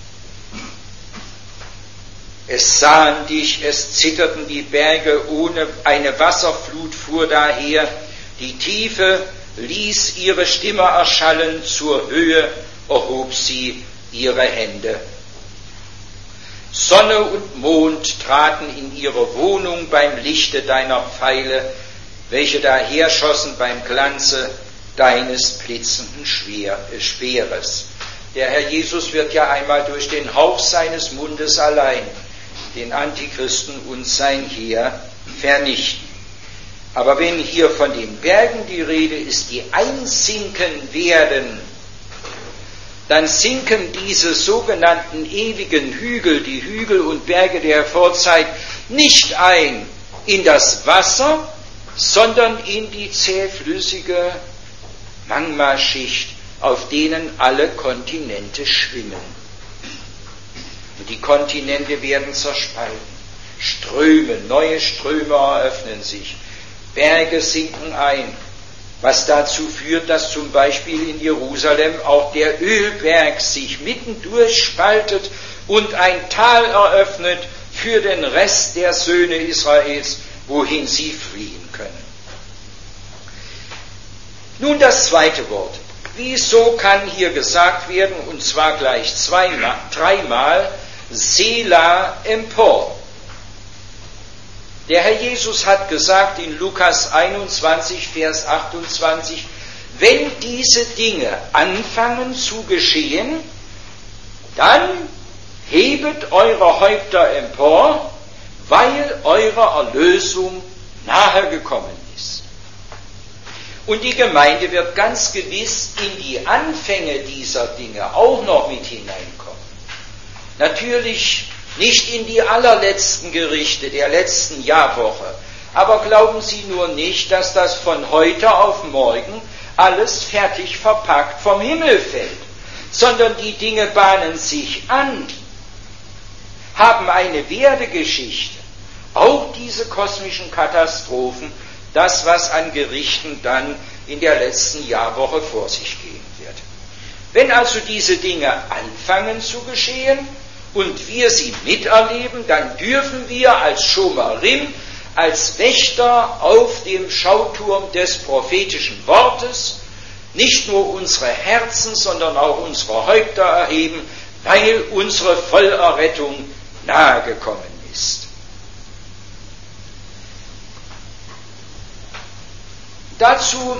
Es sahen dich, es zitterten die Berge, ohne eine Wasserflut fuhr daher, die Tiefe ließ ihre Stimme erschallen, zur Höhe erhob sie ihre Hände. Sonne und Mond traten in ihre Wohnung beim Lichte deiner Pfeile, welche daherschossen beim Glanze deines blitzenden Speeres. Der Herr Jesus wird ja einmal durch den Hauch seines Mundes allein den Antichristen und sein Heer vernichten. Aber wenn hier von den Bergen die Rede ist, die einsinken werden, dann sinken diese sogenannten ewigen Hügel, die Hügel und Berge der Vorzeit, nicht ein in das Wasser, sondern in die zähflüssige Magmaschicht, auf denen alle Kontinente schwimmen. Und die Kontinente werden zerspalten. Ströme, neue Ströme eröffnen sich. Berge sinken ein, was dazu führt, dass zum Beispiel in Jerusalem auch der Ölberg sich mittendurch spaltet und ein Tal eröffnet für den Rest der Söhne Israels, wohin sie fliehen können. Nun das zweite Wort. Wieso kann hier gesagt werden, und zwar gleich dreimal, Selah empor? Der Herr Jesus hat gesagt in Lukas 21, Vers 28, wenn diese Dinge anfangen zu geschehen, dann hebet eure Häupter empor, weil eure Erlösung nahe gekommen ist. Und die Gemeinde wird ganz gewiss in die Anfänge dieser Dinge auch noch mit hineinkommen. Natürlich nicht in die allerletzten Gerichte der letzten Jahrwoche, aber glauben Sie nur nicht, dass das von heute auf morgen alles fertig verpackt vom Himmel fällt, sondern die Dinge bahnen sich an, haben eine Werdegeschichte, auch diese kosmischen Katastrophen, das, was an Gerichten dann in der letzten Jahrwoche vor sich gehen wird. Wenn also diese Dinge anfangen zu geschehen und wir sie miterleben, dann dürfen wir als Schomarim, als Wächter auf dem Schauturm des prophetischen Wortes nicht nur unsere Herzen, sondern auch unsere Häupter erheben, weil unsere Vollerrettung nahegekommen ist. Dazu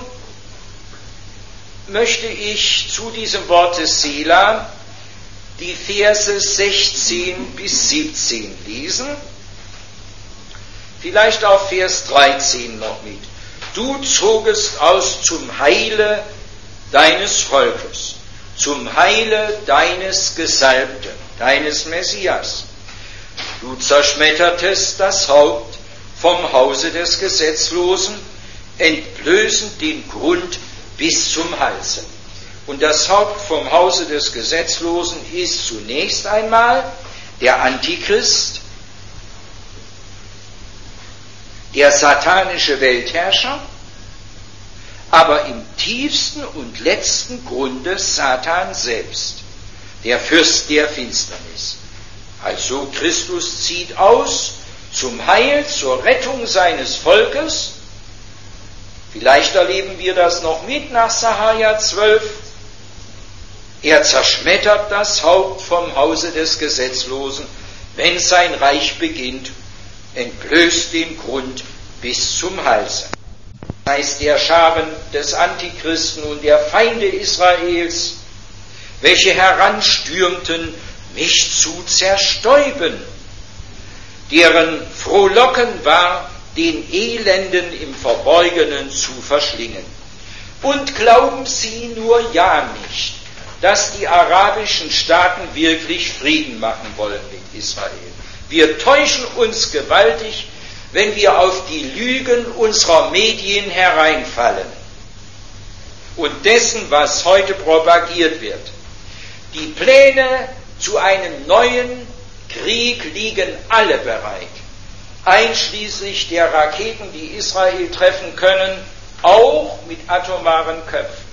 möchte ich zu diesem Worte Selah die Verse 16 bis 17 lesen, vielleicht auch Vers 13 noch mit. Du zogest aus zum Heile deines Volkes, zum Heile deines Gesalbten, deines Messias. Du zerschmettertest das Haupt vom Hause des Gesetzlosen, entblößend den Grund bis zum Halse. Und das Haupt vom Hause des Gesetzlosen ist zunächst einmal der Antichrist, der satanische Weltherrscher, aber im tiefsten und letzten Grunde Satan selbst, der Fürst der Finsternis. Also Christus zieht aus zum Heil, zur Rettung seines Volkes. Vielleicht erleben wir das noch mit nach Sacharja 12. Er zerschmettert das Haupt vom Hause des Gesetzlosen, wenn sein Reich beginnt, entblößt den Grund bis zum Halse. Das heißt, der Scharen des Antichristen und der Feinde Israels, welche heranstürmten, mich zu zerstäuben, deren Frohlocken war, den Elenden im Verborgenen zu verschlingen. Und glauben Sie nur ja nicht, dass die arabischen Staaten wirklich Frieden machen wollen mit Israel. Wir täuschen uns gewaltig, wenn wir auf die Lügen unserer Medien hereinfallen und dessen, was heute propagiert wird. Die Pläne zu einem neuen Krieg liegen alle bereit, einschließlich der Raketen, die Israel treffen können, auch mit atomaren Köpfen.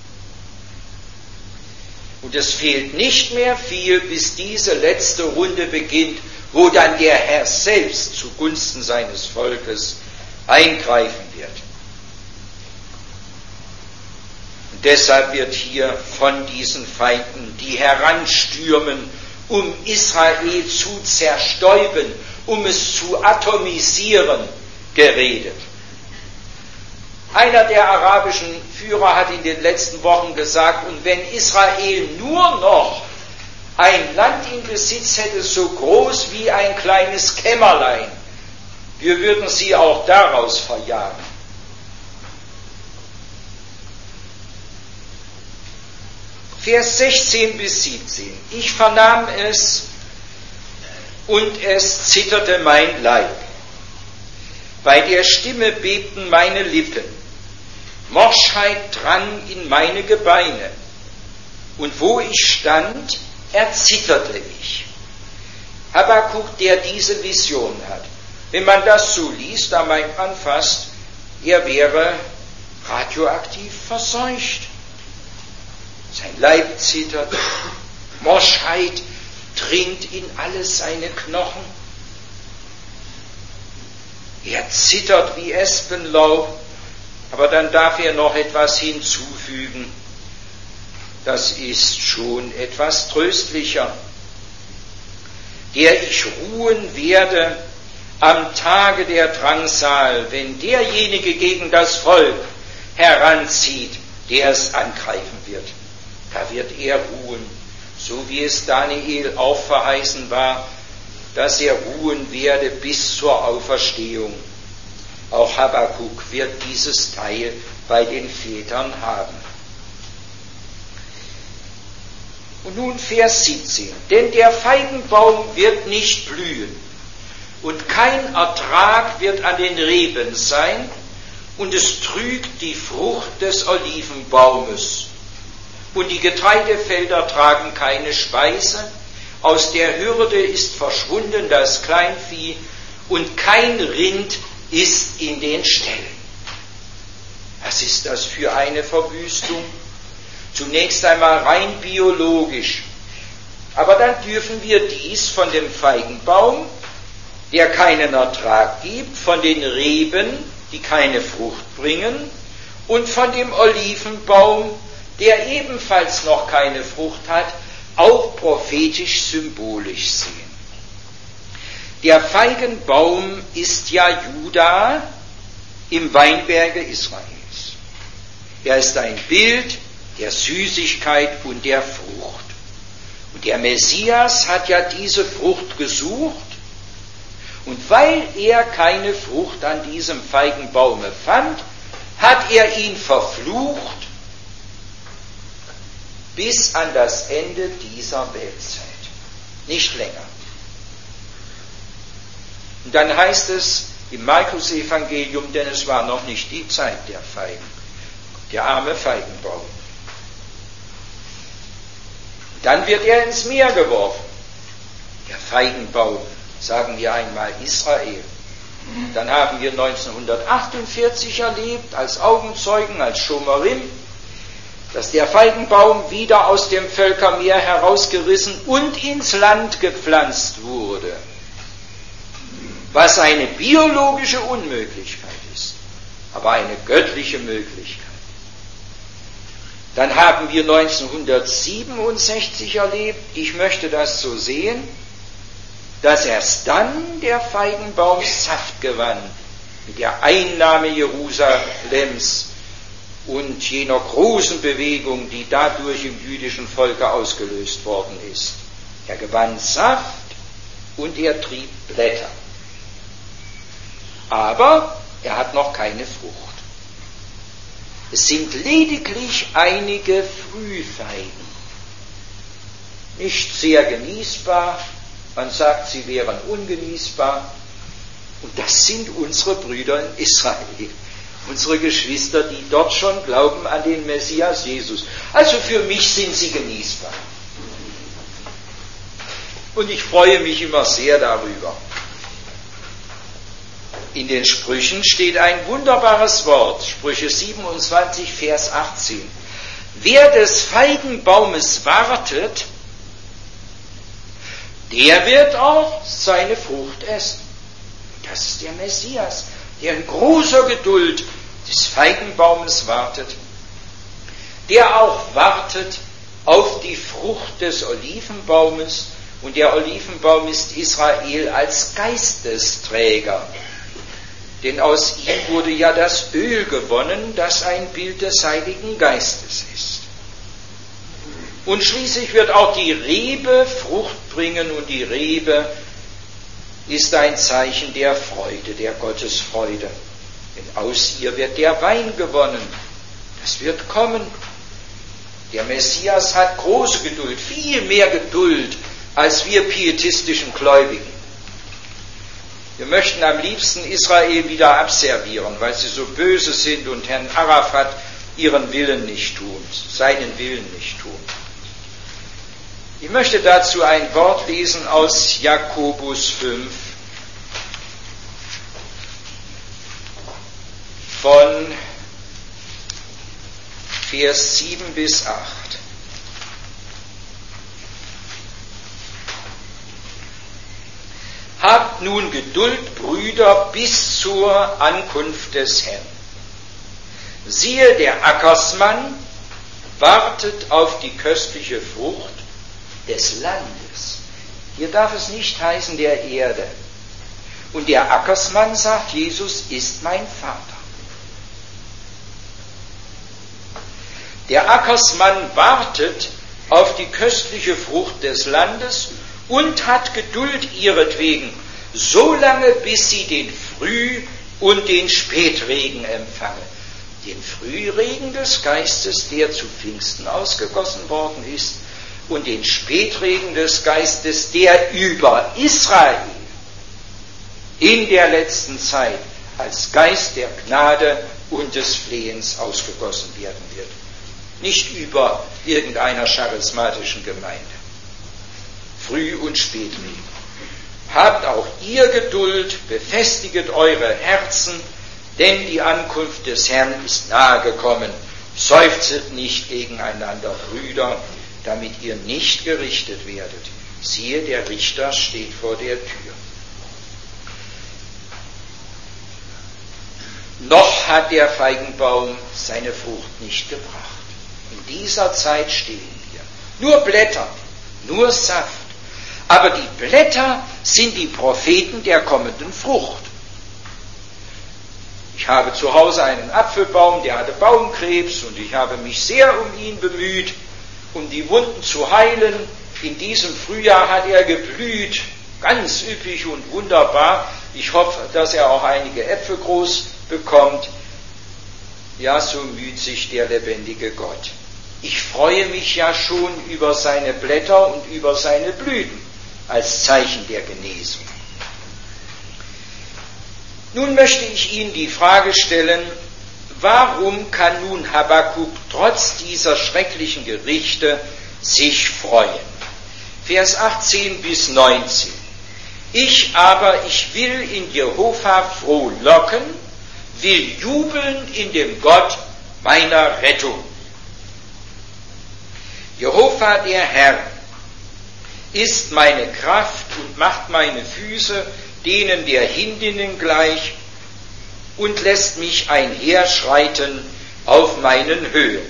Und es fehlt nicht mehr viel, bis diese letzte Runde beginnt, wo dann der Herr selbst zugunsten seines Volkes eingreifen wird. Und deshalb wird hier von diesen Feinden, die heranstürmen, um Israel zu zerstäuben, um es zu atomisieren, geredet. Einer der arabischen Führer hat in den letzten Wochen gesagt, und wenn Israel nur noch ein Land in Besitz hätte, so groß wie ein kleines Kämmerlein, wir würden sie auch daraus verjagen. Vers 16 bis 17. Ich vernahm es, und es zitterte mein Leib. Bei der Stimme bebten meine Lippen. Morschheit drang in meine Gebeine. Und wo ich stand, erzitterte ich. Habakuk, der diese Vision hat. Wenn man das so liest, da meint man fast, er wäre radioaktiv verseucht. Sein Leib zittert, Morschheit dringt in alle seine Knochen. Er zittert wie Espenlaub, aber dann darf er noch etwas hinzufügen. Das ist schon etwas tröstlicher. Der ich ruhen werde am Tage der Drangsal, wenn derjenige gegen das Volk heranzieht, der es angreifen wird. Da wird er ruhen, so wie es Daniel auch verheißen war, dass er ruhen werde bis zur Auferstehung. Auch Habakuk wird dieses Teil bei den Vätern haben. Und nun Vers 17. Denn der Feigenbaum wird nicht blühen und kein Ertrag wird an den Reben sein und es trügt die Frucht des Olivenbaumes. Und die Getreidefelder tragen keine Speise, aus der Hürde ist verschwunden das Kleinvieh und kein Rind ist in den Ställen. Was ist das für eine Verwüstung? Zunächst einmal rein biologisch. Aber dann dürfen wir dies von dem Feigenbaum, der keinen Ertrag gibt, von den Reben, die keine Frucht bringen, und von dem Olivenbaum, der ebenfalls noch keine Frucht hat, auch prophetisch symbolisch sehen. Der Feigenbaum ist ja Juda im Weinberge Israels. Er ist ein Bild der Süßigkeit und der Frucht. Und der Messias hat ja diese Frucht gesucht. Und weil er keine Frucht an diesem Feigenbaume fand, hat er ihn verflucht bis an das Ende dieser Weltzeit. Nicht länger. Und dann heißt es im Markus-Evangelium, denn es war noch nicht die Zeit der Feigen, der arme Feigenbaum. Dann wird er ins Meer geworfen. Der Feigenbaum, sagen wir einmal Israel. Dann haben wir 1948 erlebt, als Augenzeugen, als Schomerim, dass der Feigenbaum wieder aus dem Völkermeer herausgerissen und ins Land gepflanzt wurde. Was eine biologische Unmöglichkeit ist, aber eine göttliche Möglichkeit. Dann haben wir 1967 erlebt, ich möchte das so sehen, dass erst dann der Feigenbaum Saft gewann, mit der Einnahme Jerusalems und jener großen Bewegung, die dadurch im jüdischen Volke ausgelöst worden ist. Er gewann Saft und er trieb Blätter. Aber er hat noch keine Frucht. Es sind lediglich einige Frühfeigen. Nicht sehr genießbar, man sagt, sie wären ungenießbar. Und das sind unsere Brüder in Israel, unsere Geschwister, die dort schon glauben an den Messias Jesus. Also für mich sind sie genießbar. Und ich freue mich immer sehr darüber. In den Sprüchen steht ein wunderbares Wort, Sprüche 27, Vers 18. Wer des Feigenbaumes wartet, der wird auch seine Frucht essen. Das ist der Messias, der in großer Geduld des Feigenbaumes wartet, der auch wartet auf die Frucht des Olivenbaumes, und der Olivenbaum ist Israel als Geistesträger. Denn aus ihm wurde ja das Öl gewonnen, das ein Bild des Heiligen Geistes ist. Und schließlich wird auch die Rebe Frucht bringen, und die Rebe ist ein Zeichen der Freude, der Gottesfreude. Denn aus ihr wird der Wein gewonnen. Das wird kommen. Der Messias hat große Geduld, viel mehr Geduld als wir pietistischen Gläubigen. Wir möchten am liebsten Israel wieder abservieren, weil sie so böse sind und Herrn Arafat ihren Willen nicht tun, seinen Willen nicht tun. Ich möchte dazu ein Wort lesen aus Jakobus 5 von Vers 7 bis 8. Habt nun Geduld, Brüder, bis zur Ankunft des Herrn. Siehe, der Ackersmann wartet auf die köstliche Frucht des Landes. Hier darf es nicht heißen der Erde. Und der Ackersmann, sagt Jesus, ist mein Vater. Der Ackersmann wartet auf die köstliche Frucht des Landes und hat Geduld ihretwegen, so lange bis sie den Früh- und den Spätregen empfange. Den Frühregen des Geistes, der zu Pfingsten ausgegossen worden ist, und den Spätregen des Geistes, der über Israel in der letzten Zeit als Geist der Gnade und des Flehens ausgegossen werden wird. Nicht über irgendeiner charismatischen Gemeinde. Früh- und Spätregen. Habt auch ihr Geduld, befestiget eure Herzen, denn die Ankunft des Herrn ist nahe gekommen. Seufzet nicht gegeneinander, Brüder, damit ihr nicht gerichtet werdet. Siehe, der Richter steht vor der Tür. Noch hat der Feigenbaum seine Frucht nicht gebracht. In dieser Zeit stehen wir. Nur Blätter, nur Saft. Aber die Blätter sind die Propheten der kommenden Frucht. Ich habe zu Hause einen Apfelbaum, der hatte Baumkrebs und ich habe mich sehr um ihn bemüht, um die Wunden zu heilen. In diesem Frühjahr hat er geblüht, ganz üppig und wunderbar. Ich hoffe, dass er auch einige Äpfel groß bekommt. Ja, so müht sich der lebendige Gott. Ich freue mich ja schon über seine Blätter und über seine Blüten als Zeichen der Genesung. Nun möchte ich Ihnen die Frage stellen, warum kann nun Habakuk trotz dieser schrecklichen Gerichte sich freuen? Vers 18 bis 19. Ich will in Jehova frohlocken, will jubeln in dem Gott meiner Rettung. Jehova der Herr ist meine Kraft und macht meine Füße denen der Hindinnen gleich und lässt mich einherschreiten auf meinen Höhen.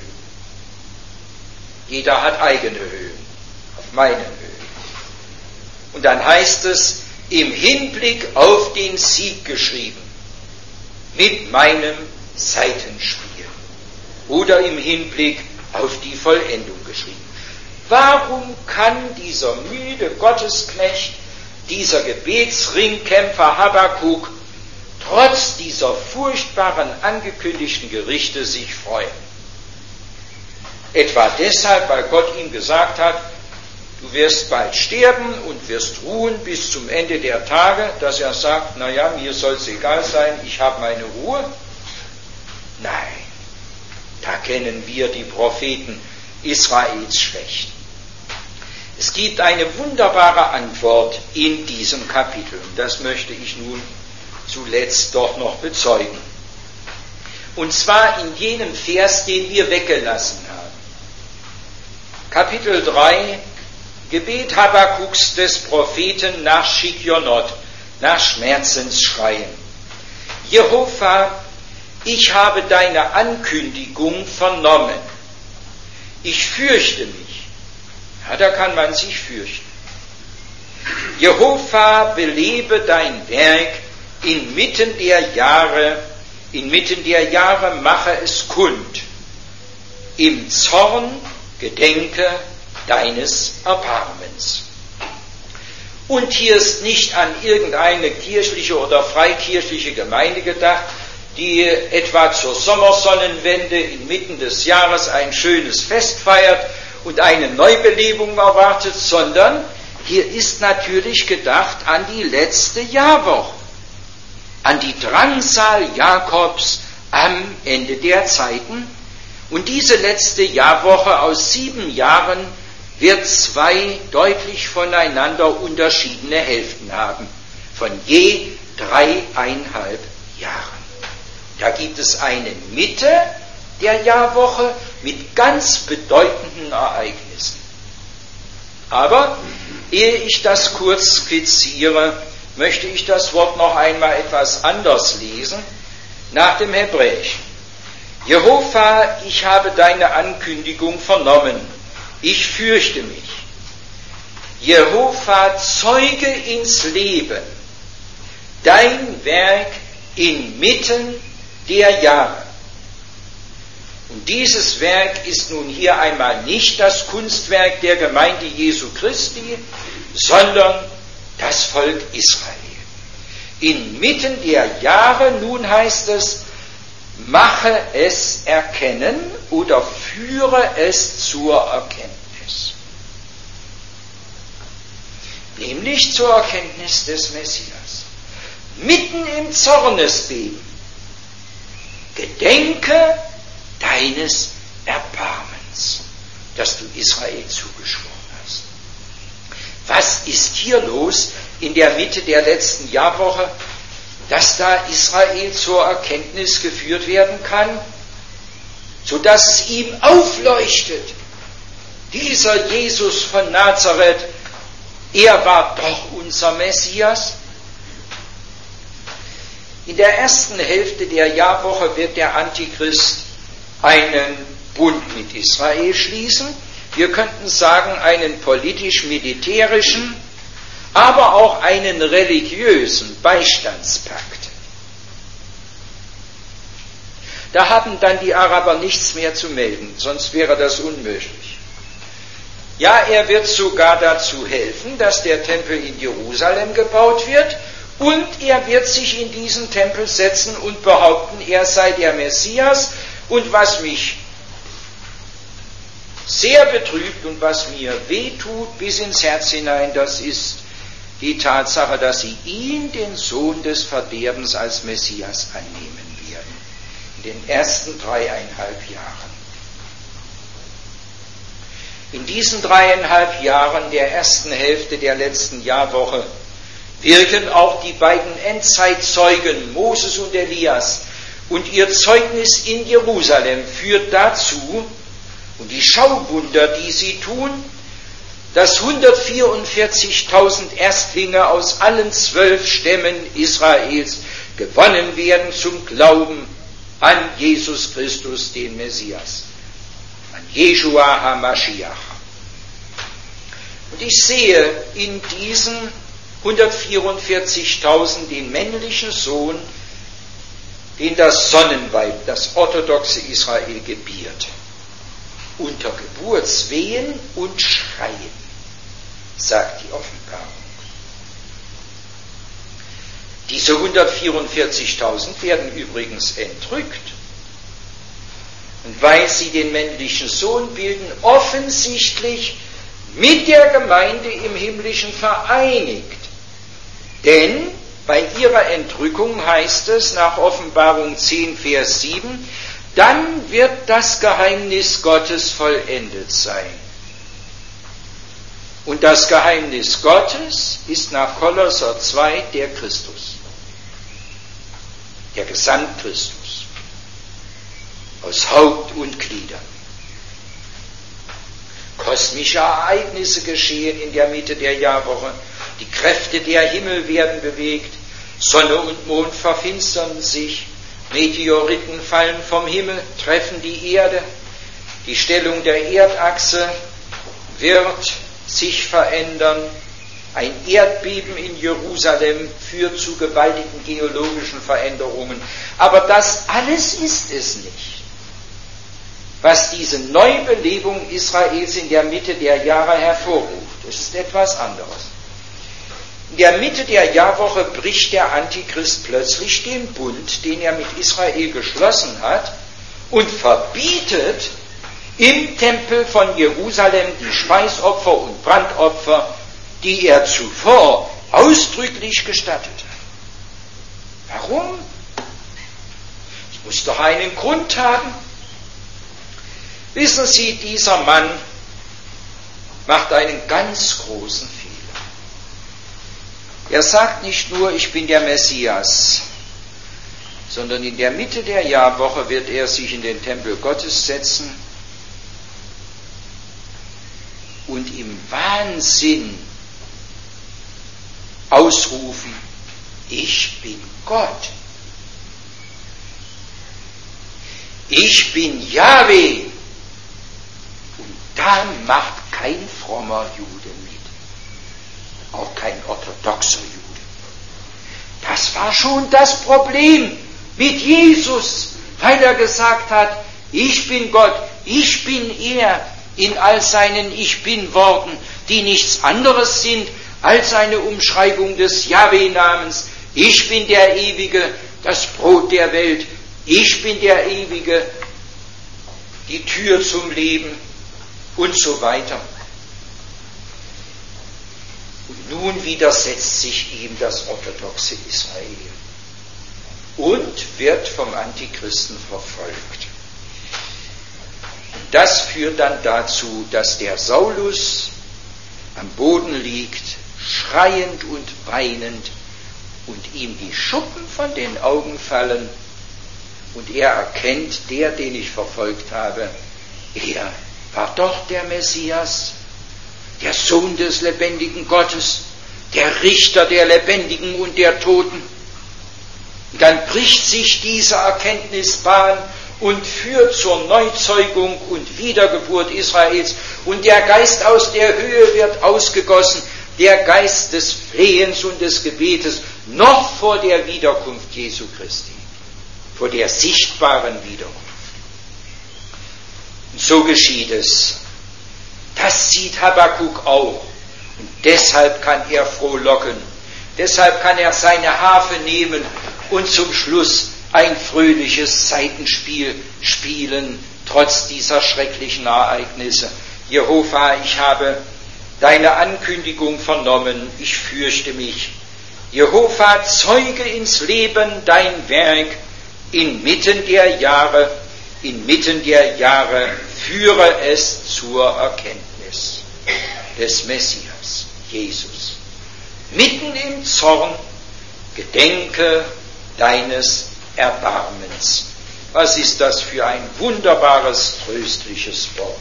Jeder hat eigene Höhen, auf meinen Höhen. Und dann heißt es, im Hinblick auf den Sieg geschrieben, mit meinem Saitenspiel. Oder im Hinblick auf die Vollendung geschrieben. Warum kann dieser müde Gottesknecht, dieser Gebetsringkämpfer Habakuk, trotz dieser furchtbaren angekündigten Gerichte sich freuen? Etwa deshalb, weil Gott ihm gesagt hat, du wirst bald sterben und wirst ruhen bis zum Ende der Tage, dass er sagt, naja, mir soll es egal sein, ich habe meine Ruhe? Nein, da kennen wir die Propheten Israels schlecht. Es gibt eine wunderbare Antwort in diesem Kapitel, und das möchte ich nun zuletzt doch noch bezeugen. Und zwar in jenem Vers, den wir weggelassen haben. Kapitel 3, Gebet Habakuks des Propheten nach Schikionot, nach Schmerzensschreien. Jehova, ich habe deine Ankündigung vernommen. Ich fürchte mich. Ja, da kann man sich fürchten. Jehova, belebe dein Werk inmitten der Jahre mache es kund. Im Zorn gedenke deines Erbarmens. Und hier ist nicht an irgendeine kirchliche oder freikirchliche Gemeinde gedacht, die etwa zur Sommersonnenwende inmitten des Jahres ein schönes Fest feiert und eine Neubelebung erwartet, sondern hier ist natürlich gedacht an die letzte Jahrwoche, an die Drangsal Jakobs am Ende der Zeiten. Und diese letzte Jahrwoche aus 7 Jahren wird 2 deutlich voneinander unterschiedene Hälften haben, von je 3,5 Jahren. Da gibt es eine Mitte der Jahrwoche mit ganz bedeutenden Ereignissen. Aber ehe ich das kurz skizziere, möchte ich das Wort noch einmal etwas anders lesen, nach dem Hebräischen. Jehova, ich habe deine Ankündigung vernommen, ich fürchte mich. Jehova, zeuge ins Leben dein Werk inmitten der Jahre. Und dieses Werk ist nun hier einmal nicht das Kunstwerk der Gemeinde Jesu Christi, sondern das Volk Israel. Inmitten der Jahre, nun heißt es, mache es erkennen oder führe es zur Erkenntnis. Nämlich zur Erkenntnis des Messias. Mitten im Zornesbeben. Gedenke deines Erbarmens, das du Israel zugeschworen hast. Was ist hier los in der Mitte der letzten Jahrwoche, dass da Israel zur Erkenntnis geführt werden kann, sodass es ihm aufleuchtet, dieser Jesus von Nazareth, er war doch unser Messias? In der ersten Hälfte der Jahrwoche wird der Antichrist einen Bund mit Israel schließen. Wir könnten sagen, einen politisch-militärischen, aber auch einen religiösen Beistandspakt. Da haben dann die Araber nichts mehr zu melden, sonst wäre das unmöglich. Ja, er wird sogar dazu helfen, dass der Tempel in Jerusalem gebaut wird, und er wird sich in diesen Tempel setzen und behaupten, er sei der Messias. Und was mich sehr betrübt und was mir wehtut bis ins Herz hinein, das ist die Tatsache, dass sie ihn, den Sohn des Verderbens, als Messias annehmen werden. In den ersten 3,5 Jahren. In diesen 3,5 Jahren der ersten Hälfte der letzten Jahrwoche wirken auch die beiden Endzeitzeugen, Moses und Elias, und ihr Zeugnis in Jerusalem führt dazu, und die Schauwunder, die sie tun, dass 144.000 Erstlinge aus allen 12 Stämmen Israels gewonnen werden zum Glauben an Jesus Christus, den Messias, an Jeshua HaMashiach. Und ich sehe in diesen 144.000 den männlichen Sohn, den das Sonnenweib, das orthodoxe Israel, gebiert. Unter Geburtswehen und Schreien, sagt die Offenbarung. Diese 144.000 werden übrigens entrückt. Und weil sie den männlichen Sohn bilden, offensichtlich mit der Gemeinde im Himmlischen vereinigt. Denn bei ihrer Entrückung heißt es nach Offenbarung 10, Vers 7, dann wird das Geheimnis Gottes vollendet sein. Und das Geheimnis Gottes ist nach Kolosser 2 der Christus, der Gesamtchristus, aus Haupt und Gliedern. Kosmische Ereignisse geschehen in der Mitte der Jahrwoche. Die Kräfte der Himmel werden bewegt. Sonne und Mond verfinstern sich. Meteoriten fallen vom Himmel, treffen die Erde. Die Stellung der Erdachse wird sich verändern. Ein Erdbeben in Jerusalem führt zu gewaltigen geologischen Veränderungen. Aber das alles ist es nicht, was diese Neubelebung Israels in der Mitte der Jahre hervorruft. Es ist etwas anderes. In der Mitte der Jahrwoche bricht der Antichrist plötzlich den Bund, den er mit Israel geschlossen hat, und verbietet im Tempel von Jerusalem die Speisopfer und Brandopfer, die er zuvor ausdrücklich gestattet hat. Warum? Es muss doch einen Grund haben. Wissen Sie, dieser Mann macht einen ganz großen Fehler. Er sagt nicht nur, ich bin der Messias, sondern in der Mitte der Jahrwoche wird er sich in den Tempel Gottes setzen und im Wahnsinn ausrufen, ich bin Gott. Ich bin Jahwe. Und da macht kein frommer Jude mit. Auch kein orthodoxer Jude. Das war schon das Problem mit Jesus, weil er gesagt hat, ich bin Gott, ich bin er in all seinen Ich Bin-Worten, die nichts anderes sind als eine Umschreibung des Jahwe-Namens. Ich bin der Ewige, das Brot der Welt. Ich bin der Ewige, die Tür zum Leben und so weiter. Und nun widersetzt sich ihm das orthodoxe Israel und wird vom Antichristen verfolgt. Und das führt dann dazu, dass der Saulus am Boden liegt, schreiend und weinend, und ihm die Schuppen von den Augen fallen, und er erkennt, der, den ich verfolgt habe, er war doch der Messias, der Sohn des lebendigen Gottes, der Richter der Lebendigen und der Toten. Und dann bricht sich diese Erkenntnis Bahn und führt zur Neuzeugung und Wiedergeburt Israels. Und der Geist aus der Höhe wird ausgegossen, der Geist des Flehens und des Gebetes, noch vor der Wiederkunft Jesu Christi. vor der sichtbaren Wiederkunft. Und so geschieht es. Das sieht Habakuk auch. Und deshalb kann er frohlocken. Deshalb kann er seine Harfe nehmen und zum Schluss ein fröhliches Saitenspiel spielen, trotz dieser schrecklichen Ereignisse. Jehova, ich habe deine Ankündigung vernommen, ich fürchte mich. Jehova, zeuge ins Leben dein Werk, inmitten der Jahre führe es zur Erkenntnis des Messias, Jesus. Mitten im Zorn gedenke deines Erbarmens. Was ist das für ein wunderbares, tröstliches Wort?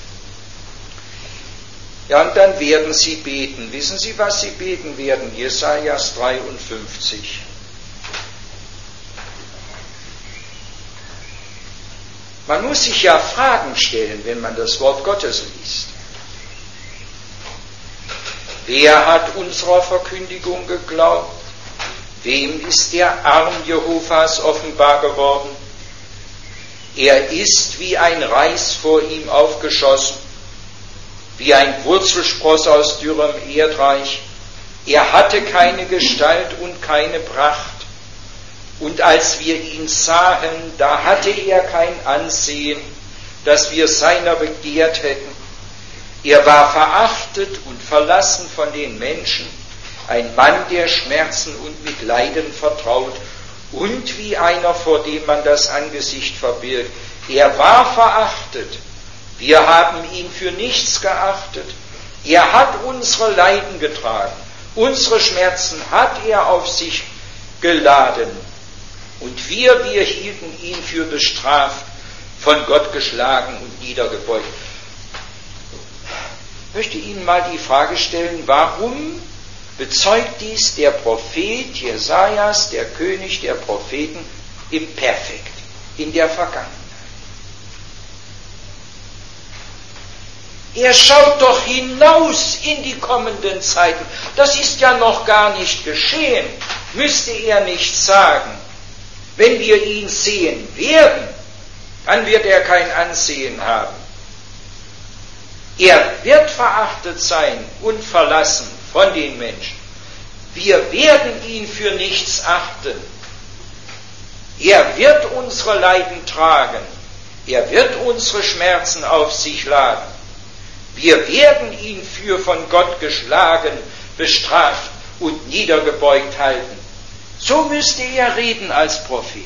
Ja, und dann werden sie beten. Wissen Sie, was sie beten werden? Jesaja 53. Man muss sich ja Fragen stellen, wenn man das Wort Gottes liest. Wer hat unserer Verkündigung geglaubt? Wem ist der Arm Jehovas offenbar geworden? Er ist wie ein Reis vor ihm aufgeschossen, wie ein Wurzelspross aus dürrem Erdreich. Er hatte keine Gestalt und keine Pracht. Und als wir ihn sahen, da hatte er kein Ansehen, dass wir seiner begehrt hätten. Er war verachtet und verlassen von den Menschen, ein Mann, der Schmerzen und mit Leiden vertraut und wie einer, vor dem man das Angesicht verbirgt. Er war verachtet. Wir haben ihn für nichts geachtet. Er hat unsere Leiden getragen. Unsere Schmerzen hat er auf sich geladen. Und wir hielten ihn für bestraft, von Gott geschlagen und niedergebeugt. Ich möchte Ihnen mal die Frage stellen, warum bezeugt dies der Prophet Jesajas, der König der Propheten, im Perfekt, in der Vergangenheit? Er schaut doch hinaus in die kommenden Zeiten. Das ist ja noch gar nicht geschehen. Müsste er nicht sagen, wenn wir ihn sehen werden, dann wird er kein Ansehen haben. Er wird verachtet sein und verlassen von den Menschen. Wir werden ihn für nichts achten. Er wird unsere Leiden tragen. Er wird unsere Schmerzen auf sich laden. Wir werden ihn für von Gott geschlagen, bestraft und niedergebeugt halten. So müsste er reden als Prophet.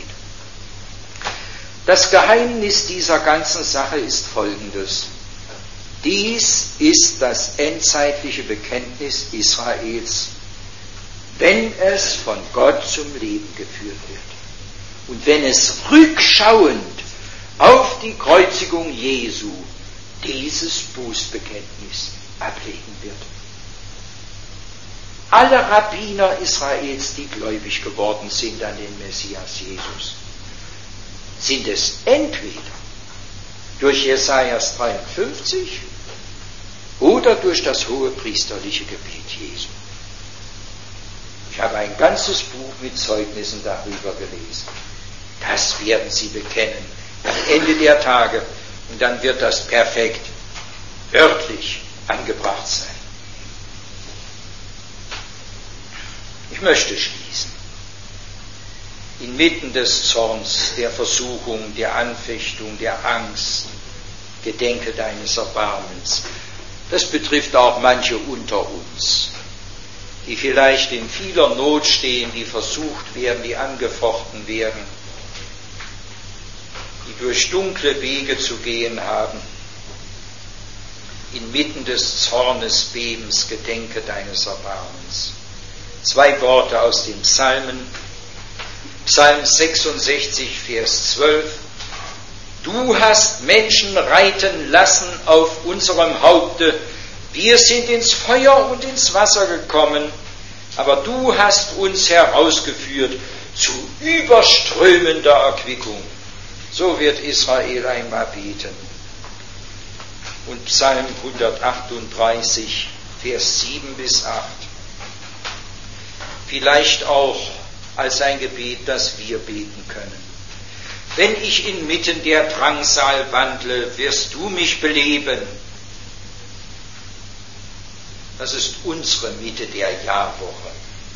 Das Geheimnis dieser ganzen Sache ist folgendes. Dies ist das endzeitliche Bekenntnis Israels, wenn es von Gott zum Leben geführt wird. Und wenn es rückschauend auf die Kreuzigung Jesu dieses Bußbekenntnis ablegen wird. Alle Rabbiner Israels, die gläubig geworden sind an den Messias Jesus, sind es entweder durch Jesaja 53 oder durch das hohepriesterliche Gebet Jesu. Ich habe ein ganzes Buch mit Zeugnissen darüber gelesen. Das werden sie bekennen am Ende der Tage und dann wird das perfekt, wörtlich angebracht sein. Ich möchte schließen. Inmitten des Zorns, der Versuchung, der Anfechtung, der Angst, gedenke deines Erbarmens. Das betrifft auch manche unter uns, die vielleicht in vieler Not stehen, die versucht werden, die angefochten werden, die durch dunkle Wege zu gehen haben. Inmitten des Zornes, Bebens, gedenke deines Erbarmens. 2 Worte aus den Psalmen. Psalm 66, Vers 12. Du hast Menschen reiten lassen auf unserem Haupte. Wir sind ins Feuer und ins Wasser gekommen, aber du hast uns herausgeführt zu überströmender Erquickung. So wird Israel einmal beten. Und Psalm 138, Vers 7 bis 8. Vielleicht auch als ein Gebet, das wir beten können. Wenn ich inmitten der Drangsal wandle, wirst du mich beleben. Das ist unsere Mitte der Jahrwoche.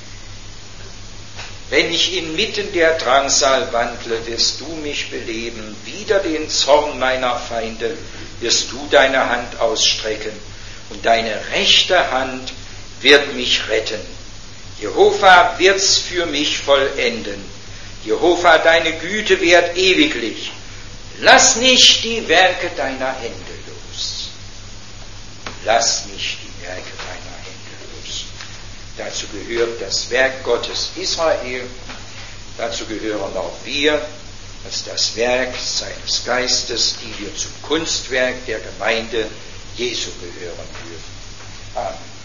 Wenn ich inmitten der Drangsal wandle, wirst du mich beleben. Wider den Zorn meiner Feinde wirst du deine Hand ausstrecken und deine rechte Hand wird mich retten. Jehova wird's für mich vollenden. Jehova, deine Güte währt ewiglich. Lass nicht die Werke deiner Hände los. Lass nicht die Werke deiner Hände los. Dazu gehört das Werk Gottes Israel. Dazu gehören auch wir als das Werk seines Geistes, die wir zum Kunstwerk der Gemeinde Jesu gehören dürfen. Amen.